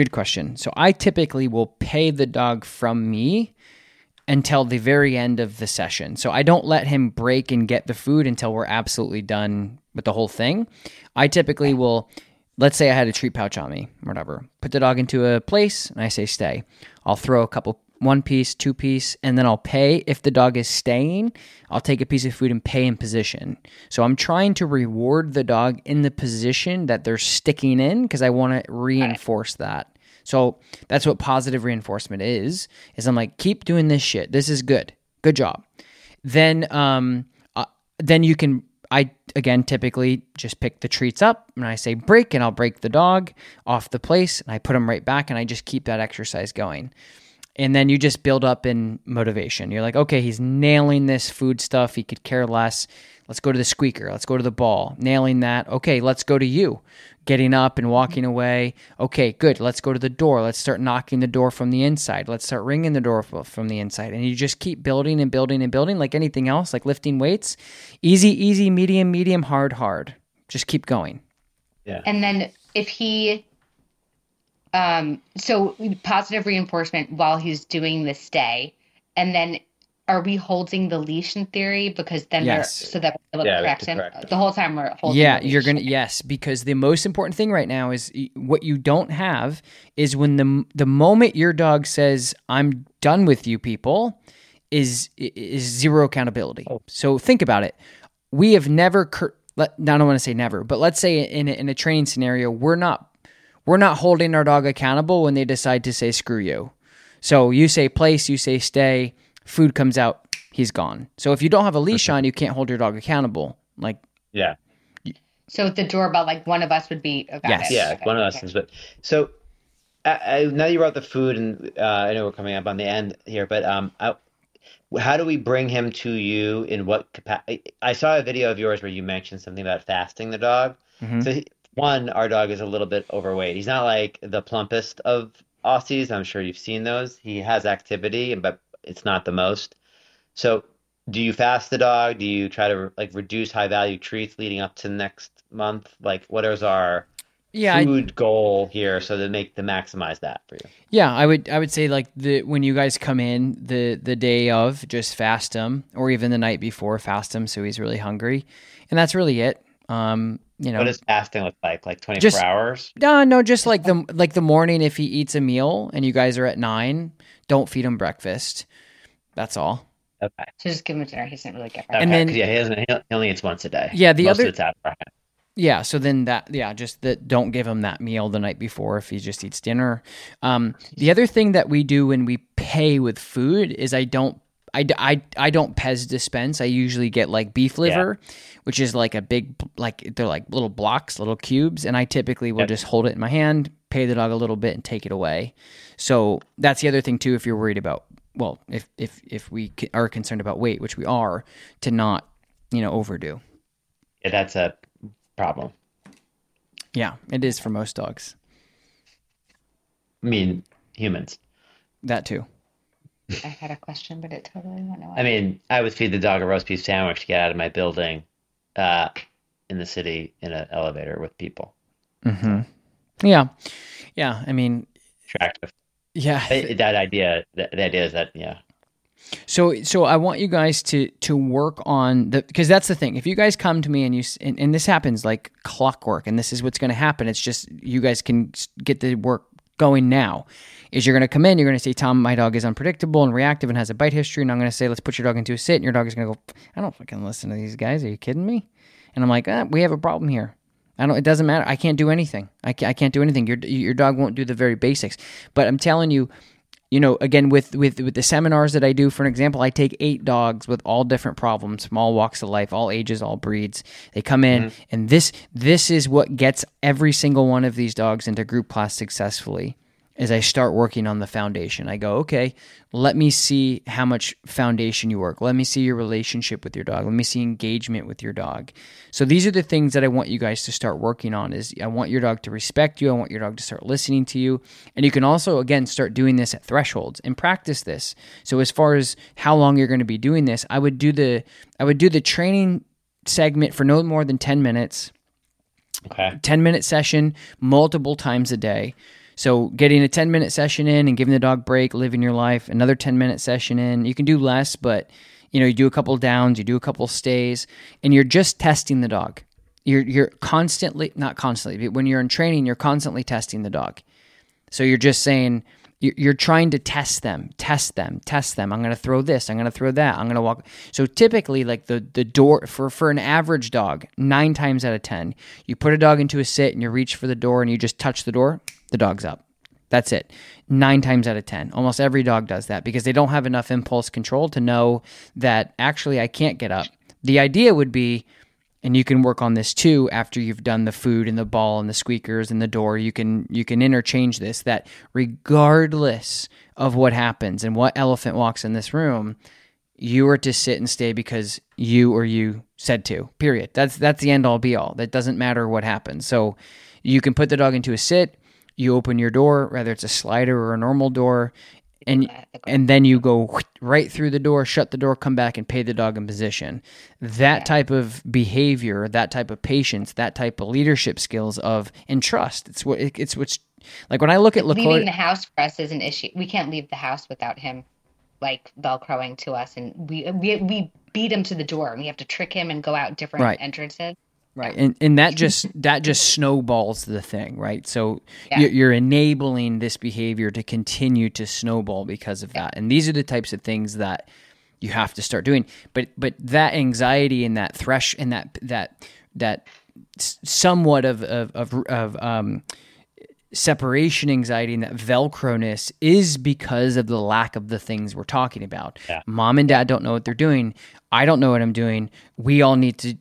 So I typically will pay the dog from me until the very end of the session. So I don't let him break and get the food until we're absolutely done with the whole thing. I typically will let's say I had a treat pouch on me, whatever. Put the dog into a place and I say stay. I'll throw a couple, 1 piece, 2 piece, and then I'll pay. If the dog is staying, I'll take a piece of food and pay in position. So I'm trying to reward the dog in the position that they're sticking in because I want to reinforce that. So that's what positive reinforcement is I'm like, keep doing this shit. This is good. Good job. Then you can, I, again, typically just pick the treats up and I say break, and I'll break the dog off the place and I put them right back and I just keep that exercise going. And then you just build up in motivation. You're like, okay, he's nailing this food stuff. He could care less. Let's go to the squeaker. Let's go to the ball. Nailing that. Okay, let's go to you. Getting up and walking away. Okay, good. Let's go to the door. Let's start knocking the door from the inside. Let's start ringing the door from the inside. And you just keep building and building and building like anything else, like lifting weights. Easy, medium, hard. Just keep going. Yeah. And then if he, so positive reinforcement while he's doing the stay, and then are we holding the leash in theory? Because then yes. so that we correct him the whole time we're holding. Yeah, the leash. you're gonna yes, because the most important thing right now is what you don't have is when the moment your dog says I'm done with you people is zero accountability. Oh. So think about it. We have never. I don't want to say never, but let's say in a training scenario, we're not holding our dog accountable when they decide to say screw you. So you say place, you say stay. Food comes out, he's gone. So if you don't have a leash on, you can't hold your dog accountable. Like, yeah. So the doorbell, like one of us would be. Yes. Yeah, one of us is. But so now you brought the food, and I know we're coming up on the end here, but how do we bring him to you? In what capacity? I saw a video of yours where you mentioned something about fasting the dog. Mm-hmm. So our dog is a little bit overweight. He's not like the plumpest of Aussies. I'm sure you've seen those. He has activity, but it's not the most. So do you fast the dog? Do you try to like reduce high value treats leading up to next month? Like what is our food goal here so to maximize that for you? Yeah, I would say like when you guys come in the day of, just fast him, or even the night before, fast him so he's really hungry. And that's really it. What does fasting look like? Like 24 hours? No, just like the morning. If he eats a meal and you guys are at 9, don't feed him breakfast. That's all. Okay. So just give him dinner. He doesn't really get breakfast. Okay. And then he only eats once a day. Yeah, Most of it's out for him. Yeah, so then don't give him that meal the night before if he just eats dinner. The other thing that we do when we pay with food is I don't Pez dispense. I usually get like beef liver, which is like a big, like they're like little blocks, little cubes, and I typically will just hold it in my hand, pay the dog a little bit, and take it away. So that's the other thing too. If you're worried about, well, if we are concerned about weight, which we are, to not overdo. Yeah, that's a problem. Yeah, it is for most dogs. I mean, humans. That too. I had a question, but it totally went away. I mean, I would feed the dog a roast beef sandwich to get out of my building in the city in an elevator with people. Mm-hmm. Yeah. I mean, attractive. Yeah. That idea. The idea is that So I want you guys to work on because that's the thing. If you guys come to me and this happens like clockwork, and this is what's going to happen. It's just you guys can get the work going now. Is you're going to come in, you're going to say, Tom, my dog is unpredictable and reactive and has a bite history. And I'm going to say, let's put your dog into a sit. And your dog is going to go, I don't fucking listen to these guys. Are you kidding me? And I'm like, we have a problem here. It doesn't matter. I can't do anything. I can't do anything. Your dog won't do the very basics. But I'm telling you, again, with the seminars that I do, for an example, I take 8 dogs with all different problems, from all walks of life, all ages, all breeds. They come in, and this is what gets every single one of these dogs into group class successfully. As I start working on the foundation, I go, okay, let me see how much foundation you work. Let me see your relationship with your dog. Let me see engagement with your dog. So these are the things that I want you guys to start working on. Is I want your dog to respect you. I want your dog to start listening to you. And you can also, again, start doing this at thresholds and practice this. So as far as how long you're going to be doing this, I would do the training segment for no more than 10 minutes. Okay. 10-minute session multiple times a day. So getting a 10-minute session in and giving the dog break, living your life, another 10-minute session in. You can do less, but you do a couple downs, you do a couple stays, and you're just testing the dog. you're constantly, not constantly, but when you're in training, you're constantly testing the dog. So you're just saying, you're trying to test them. I'm going to throw this. I'm going to throw that. I'm going to walk. So typically, like the door, for an average dog, 9 times out of 10, you put a dog into a sit and you reach for the door and you just touch the door, the dog's up. That's it. 9 times out of 10. Almost every dog does that because they don't have enough impulse control to know that actually I can't get up. The idea would be, and you can work on this too after you've done the food and the ball and the squeakers and the door, you can interchange this, that regardless of what happens and what elephant walks in this room, you are to sit and stay because you said to, period. That's the end all be all. That doesn't matter what happens. So you can put the dog into a sit, you open your door, whether it's a slider or a normal door, and then you go right through the door, shut the door, come back and pay the dog in position. That type of behavior, that type of patience, that type of leadership skills and trust. It's what's like when I look at Lakota. Leaving the house for us is an issue. We can't leave the house without him like velcroing to us, and we beat him to the door, and we have to trick him and go out different entrances. Right. And that just snowballs the thing, right? So you're enabling this behavior to continue to snowball because of that. And these are the types of things that you have to start doing. But that anxiety and that that somewhat of separation anxiety and that Velcro-ness is because of the lack of the things we're talking about. Yeah. Mom and dad don't know what they're doing. I don't know what I'm doing. We need to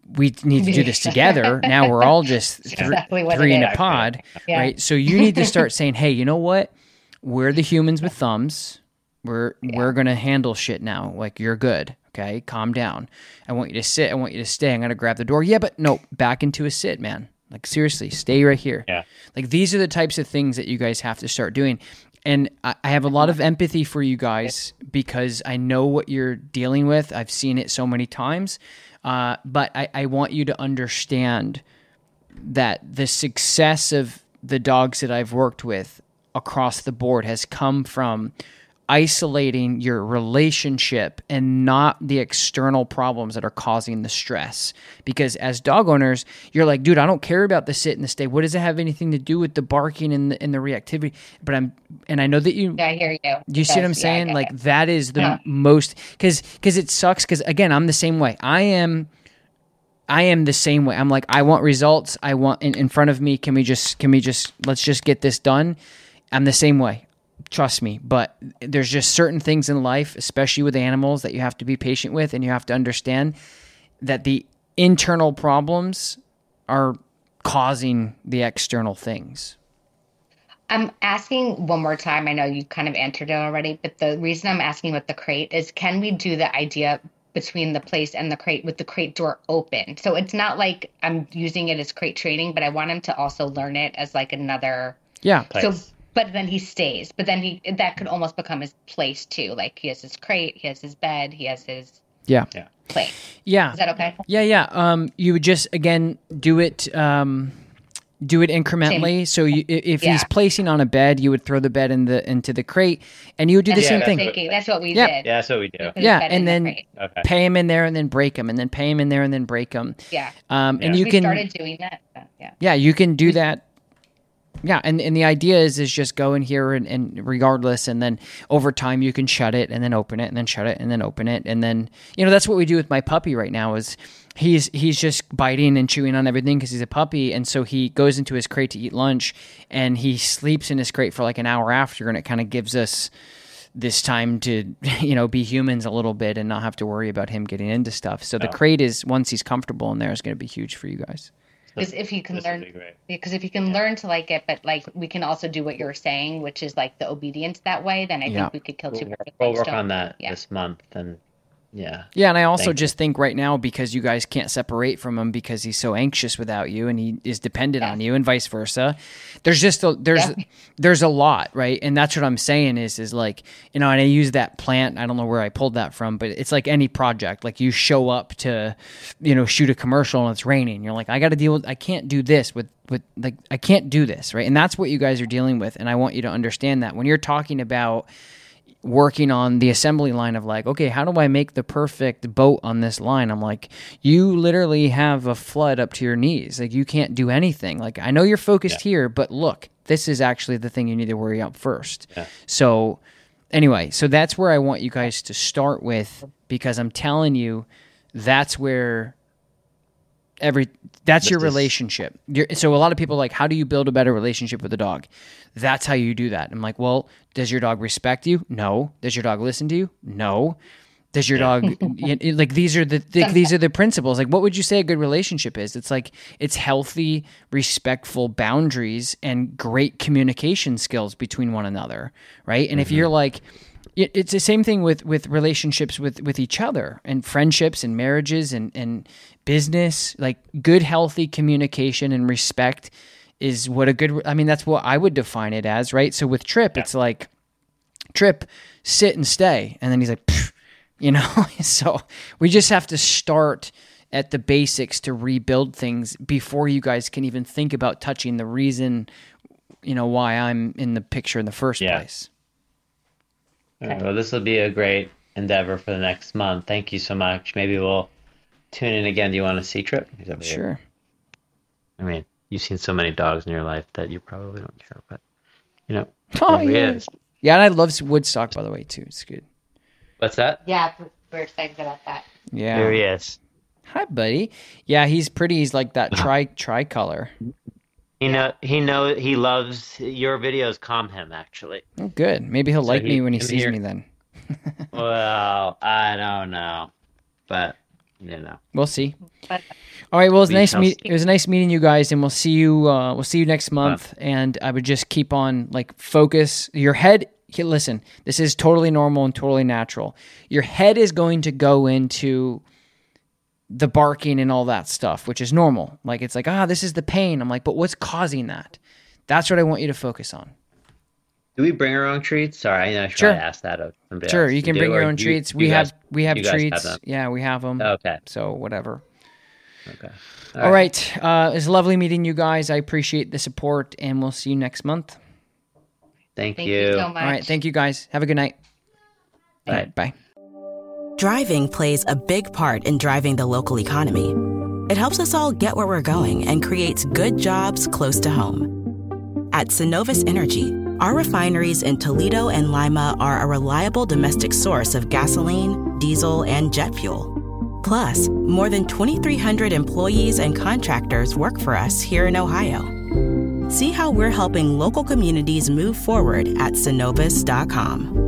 do this together. Now we're all just three in a pod, right? So you need to start saying, hey, you know what? We're the humans with thumbs. We're going to handle shit now. Like, you're good. Okay. Calm down. I want you to sit. I want you to stay. I'm going to grab the door. Yeah, but no, back into a sit, man. Like, seriously, stay right here. Yeah. Like, these are the types of things that you guys have to start doing. And I have a lot of empathy for you guys because I know what you're dealing with. I've seen it so many times. But I want you to understand that the success of the dogs that I've worked with across the board has come from isolating your relationship and not the external problems that are causing the stress. Because as dog owners, you're like, dude, I don't care about the sit and the stay. What does it have anything to do with the barking and the reactivity? But I know that you. Yeah, I hear you. You see what I'm saying? Like that is the most because it sucks. Because again, I'm the same way. I am the same way. I'm like, I want results. I want in front of me. Can we just let's just get this done? I'm the same way. Trust me, but there's just certain things in life, especially with animals, that you have to be patient with, and you have to understand that the internal problems are causing the external things. I'm asking one more time. I know you kind of answered it already, but the reason I'm asking with the crate is, can we do the idea between the place and the crate with the crate door open? So it's not like I'm using it as crate training, but I want him to also learn it as like another place. So but then he stays. But then that could almost become his place too. Like he has his crate, he has his bed, he has his place. Yeah. Is that okay? Yeah. You would just again do it incrementally. So if he's placing on a bed, you would throw the bed into the crate, and you would do the same thing. That's what we did. Yeah, that's what we do. Yeah, and then pay him in there, and then break him, and then pay him in there, and then break him. Yeah. And we started doing that. Yeah, you can do that. Yeah, and the idea is just go in here and regardless, and then over time you can shut it and then open it and then shut it and then open it, and then that's what we do with my puppy right now. Is he's just biting and chewing on everything because he's a puppy, and so he goes into his crate to eat lunch, and he sleeps in his crate for like an hour after, and it kind of gives us this time to be humans a little bit and not have to worry about him getting into stuff. So the crate is, once he's comfortable in there, is going to be huge for you guys. Because if you can learn to like it, but like we can also do what you're saying, which is like the obedience that way, then I think we could kill two birds with one stone. We'll work on that this month, and Yeah, and I also just think right now, because you guys can't separate from him because he's so anxious without you and he is dependent on you, and vice versa. There's just there's a lot, right? And that's what I'm saying is like, and I use that plant. I don't know where I pulled that from, but it's like any project. Like you show up to, shoot a commercial and it's raining. You're like, I got to deal with. I can't do this with like I can't do this, right? And that's what you guys are dealing with. And I want you to understand that when you're talking about working on the assembly line of like, okay, how do I make the perfect boat on this line? I'm like, you literally have a flood up to your knees. Like, you can't do anything. Like, I know you're focused here, but look, this is actually the thing you need to worry about first. Yeah. So anyway, so that's where I want you guys to start with, because I'm telling you, that's where that's your relationship. So a lot of people are like, how do you build a better relationship with a dog? That's how you do that. I'm like, well, does your dog respect you? No. Does your dog listen to you? No. Does your dog like, these are the principles. Like, what would you say a good relationship is? It's like, it's healthy, respectful boundaries and great communication skills between one another, right? And if you're like, it's the same thing with relationships with each other and friendships and marriages and business. Like, good, healthy communication and respect is what that's what I would define it as, right? So with Trip, it's like, Trip, sit and stay. And then he's like, so we just have to start at the basics to rebuild things before you guys can even think about touching the reason, why I'm in the picture in the first place. All right, well, this will be a great endeavor for the next month. Thank you so much. Maybe we'll tune in again. Do you want to see Trip? Sure. I mean, you've seen so many dogs in your life that you probably don't care, but, he is. Yeah, and I love Woodstock, by the way, too. It's good. What's that? Yeah, we're excited about that. Yeah. Here he is. Hi, buddy. Yeah, he's pretty. He's like that tricolor. He loves your videos. Calm him, actually. Oh, good. Maybe he'll like me when he sees me then. Well, I don't know, but we'll see. All right. Well, it was nice meeting you guys, and we'll see you. We'll see you next month. And I would just keep on focus your head. Listen, this is totally normal and totally natural. Your head is going to go into the barking and all that stuff, which is normal. Like, it's like, this is the pain. I'm like, but what's causing that? That's what I want you to focus on. Do we bring our own treats? Sorry, I should ask that of somebody else. You can bring your own treats. We have treats. Yeah, we have them. Okay. So whatever. Okay. All right. It's lovely meeting you guys. I appreciate the support, and we'll see you next month. Thank you so much. All right. Thank you, guys. Have a good night. Bye. All right, bye. Driving plays a big part in driving the local economy. It helps us all get where we're going and creates good jobs close to home. At Synovus Energy, our refineries in Toledo and Lima are a reliable domestic source of gasoline, diesel, and jet fuel. Plus, more than 2,300 employees and contractors work for us here in Ohio. See how we're helping local communities move forward at Synovus.com.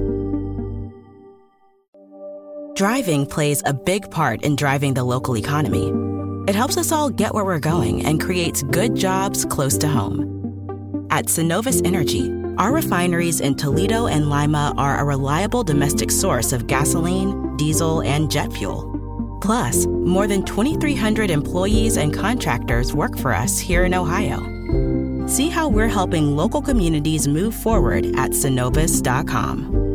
Driving plays a big part in driving the local economy. It helps us all get where we're going and creates good jobs close to home. At Synovus Energy, our refineries in Toledo and Lima are a reliable domestic source of gasoline, diesel, and jet fuel. Plus, more than 2,300 employees and contractors work for us here in Ohio. See how we're helping local communities move forward at Synovus.com.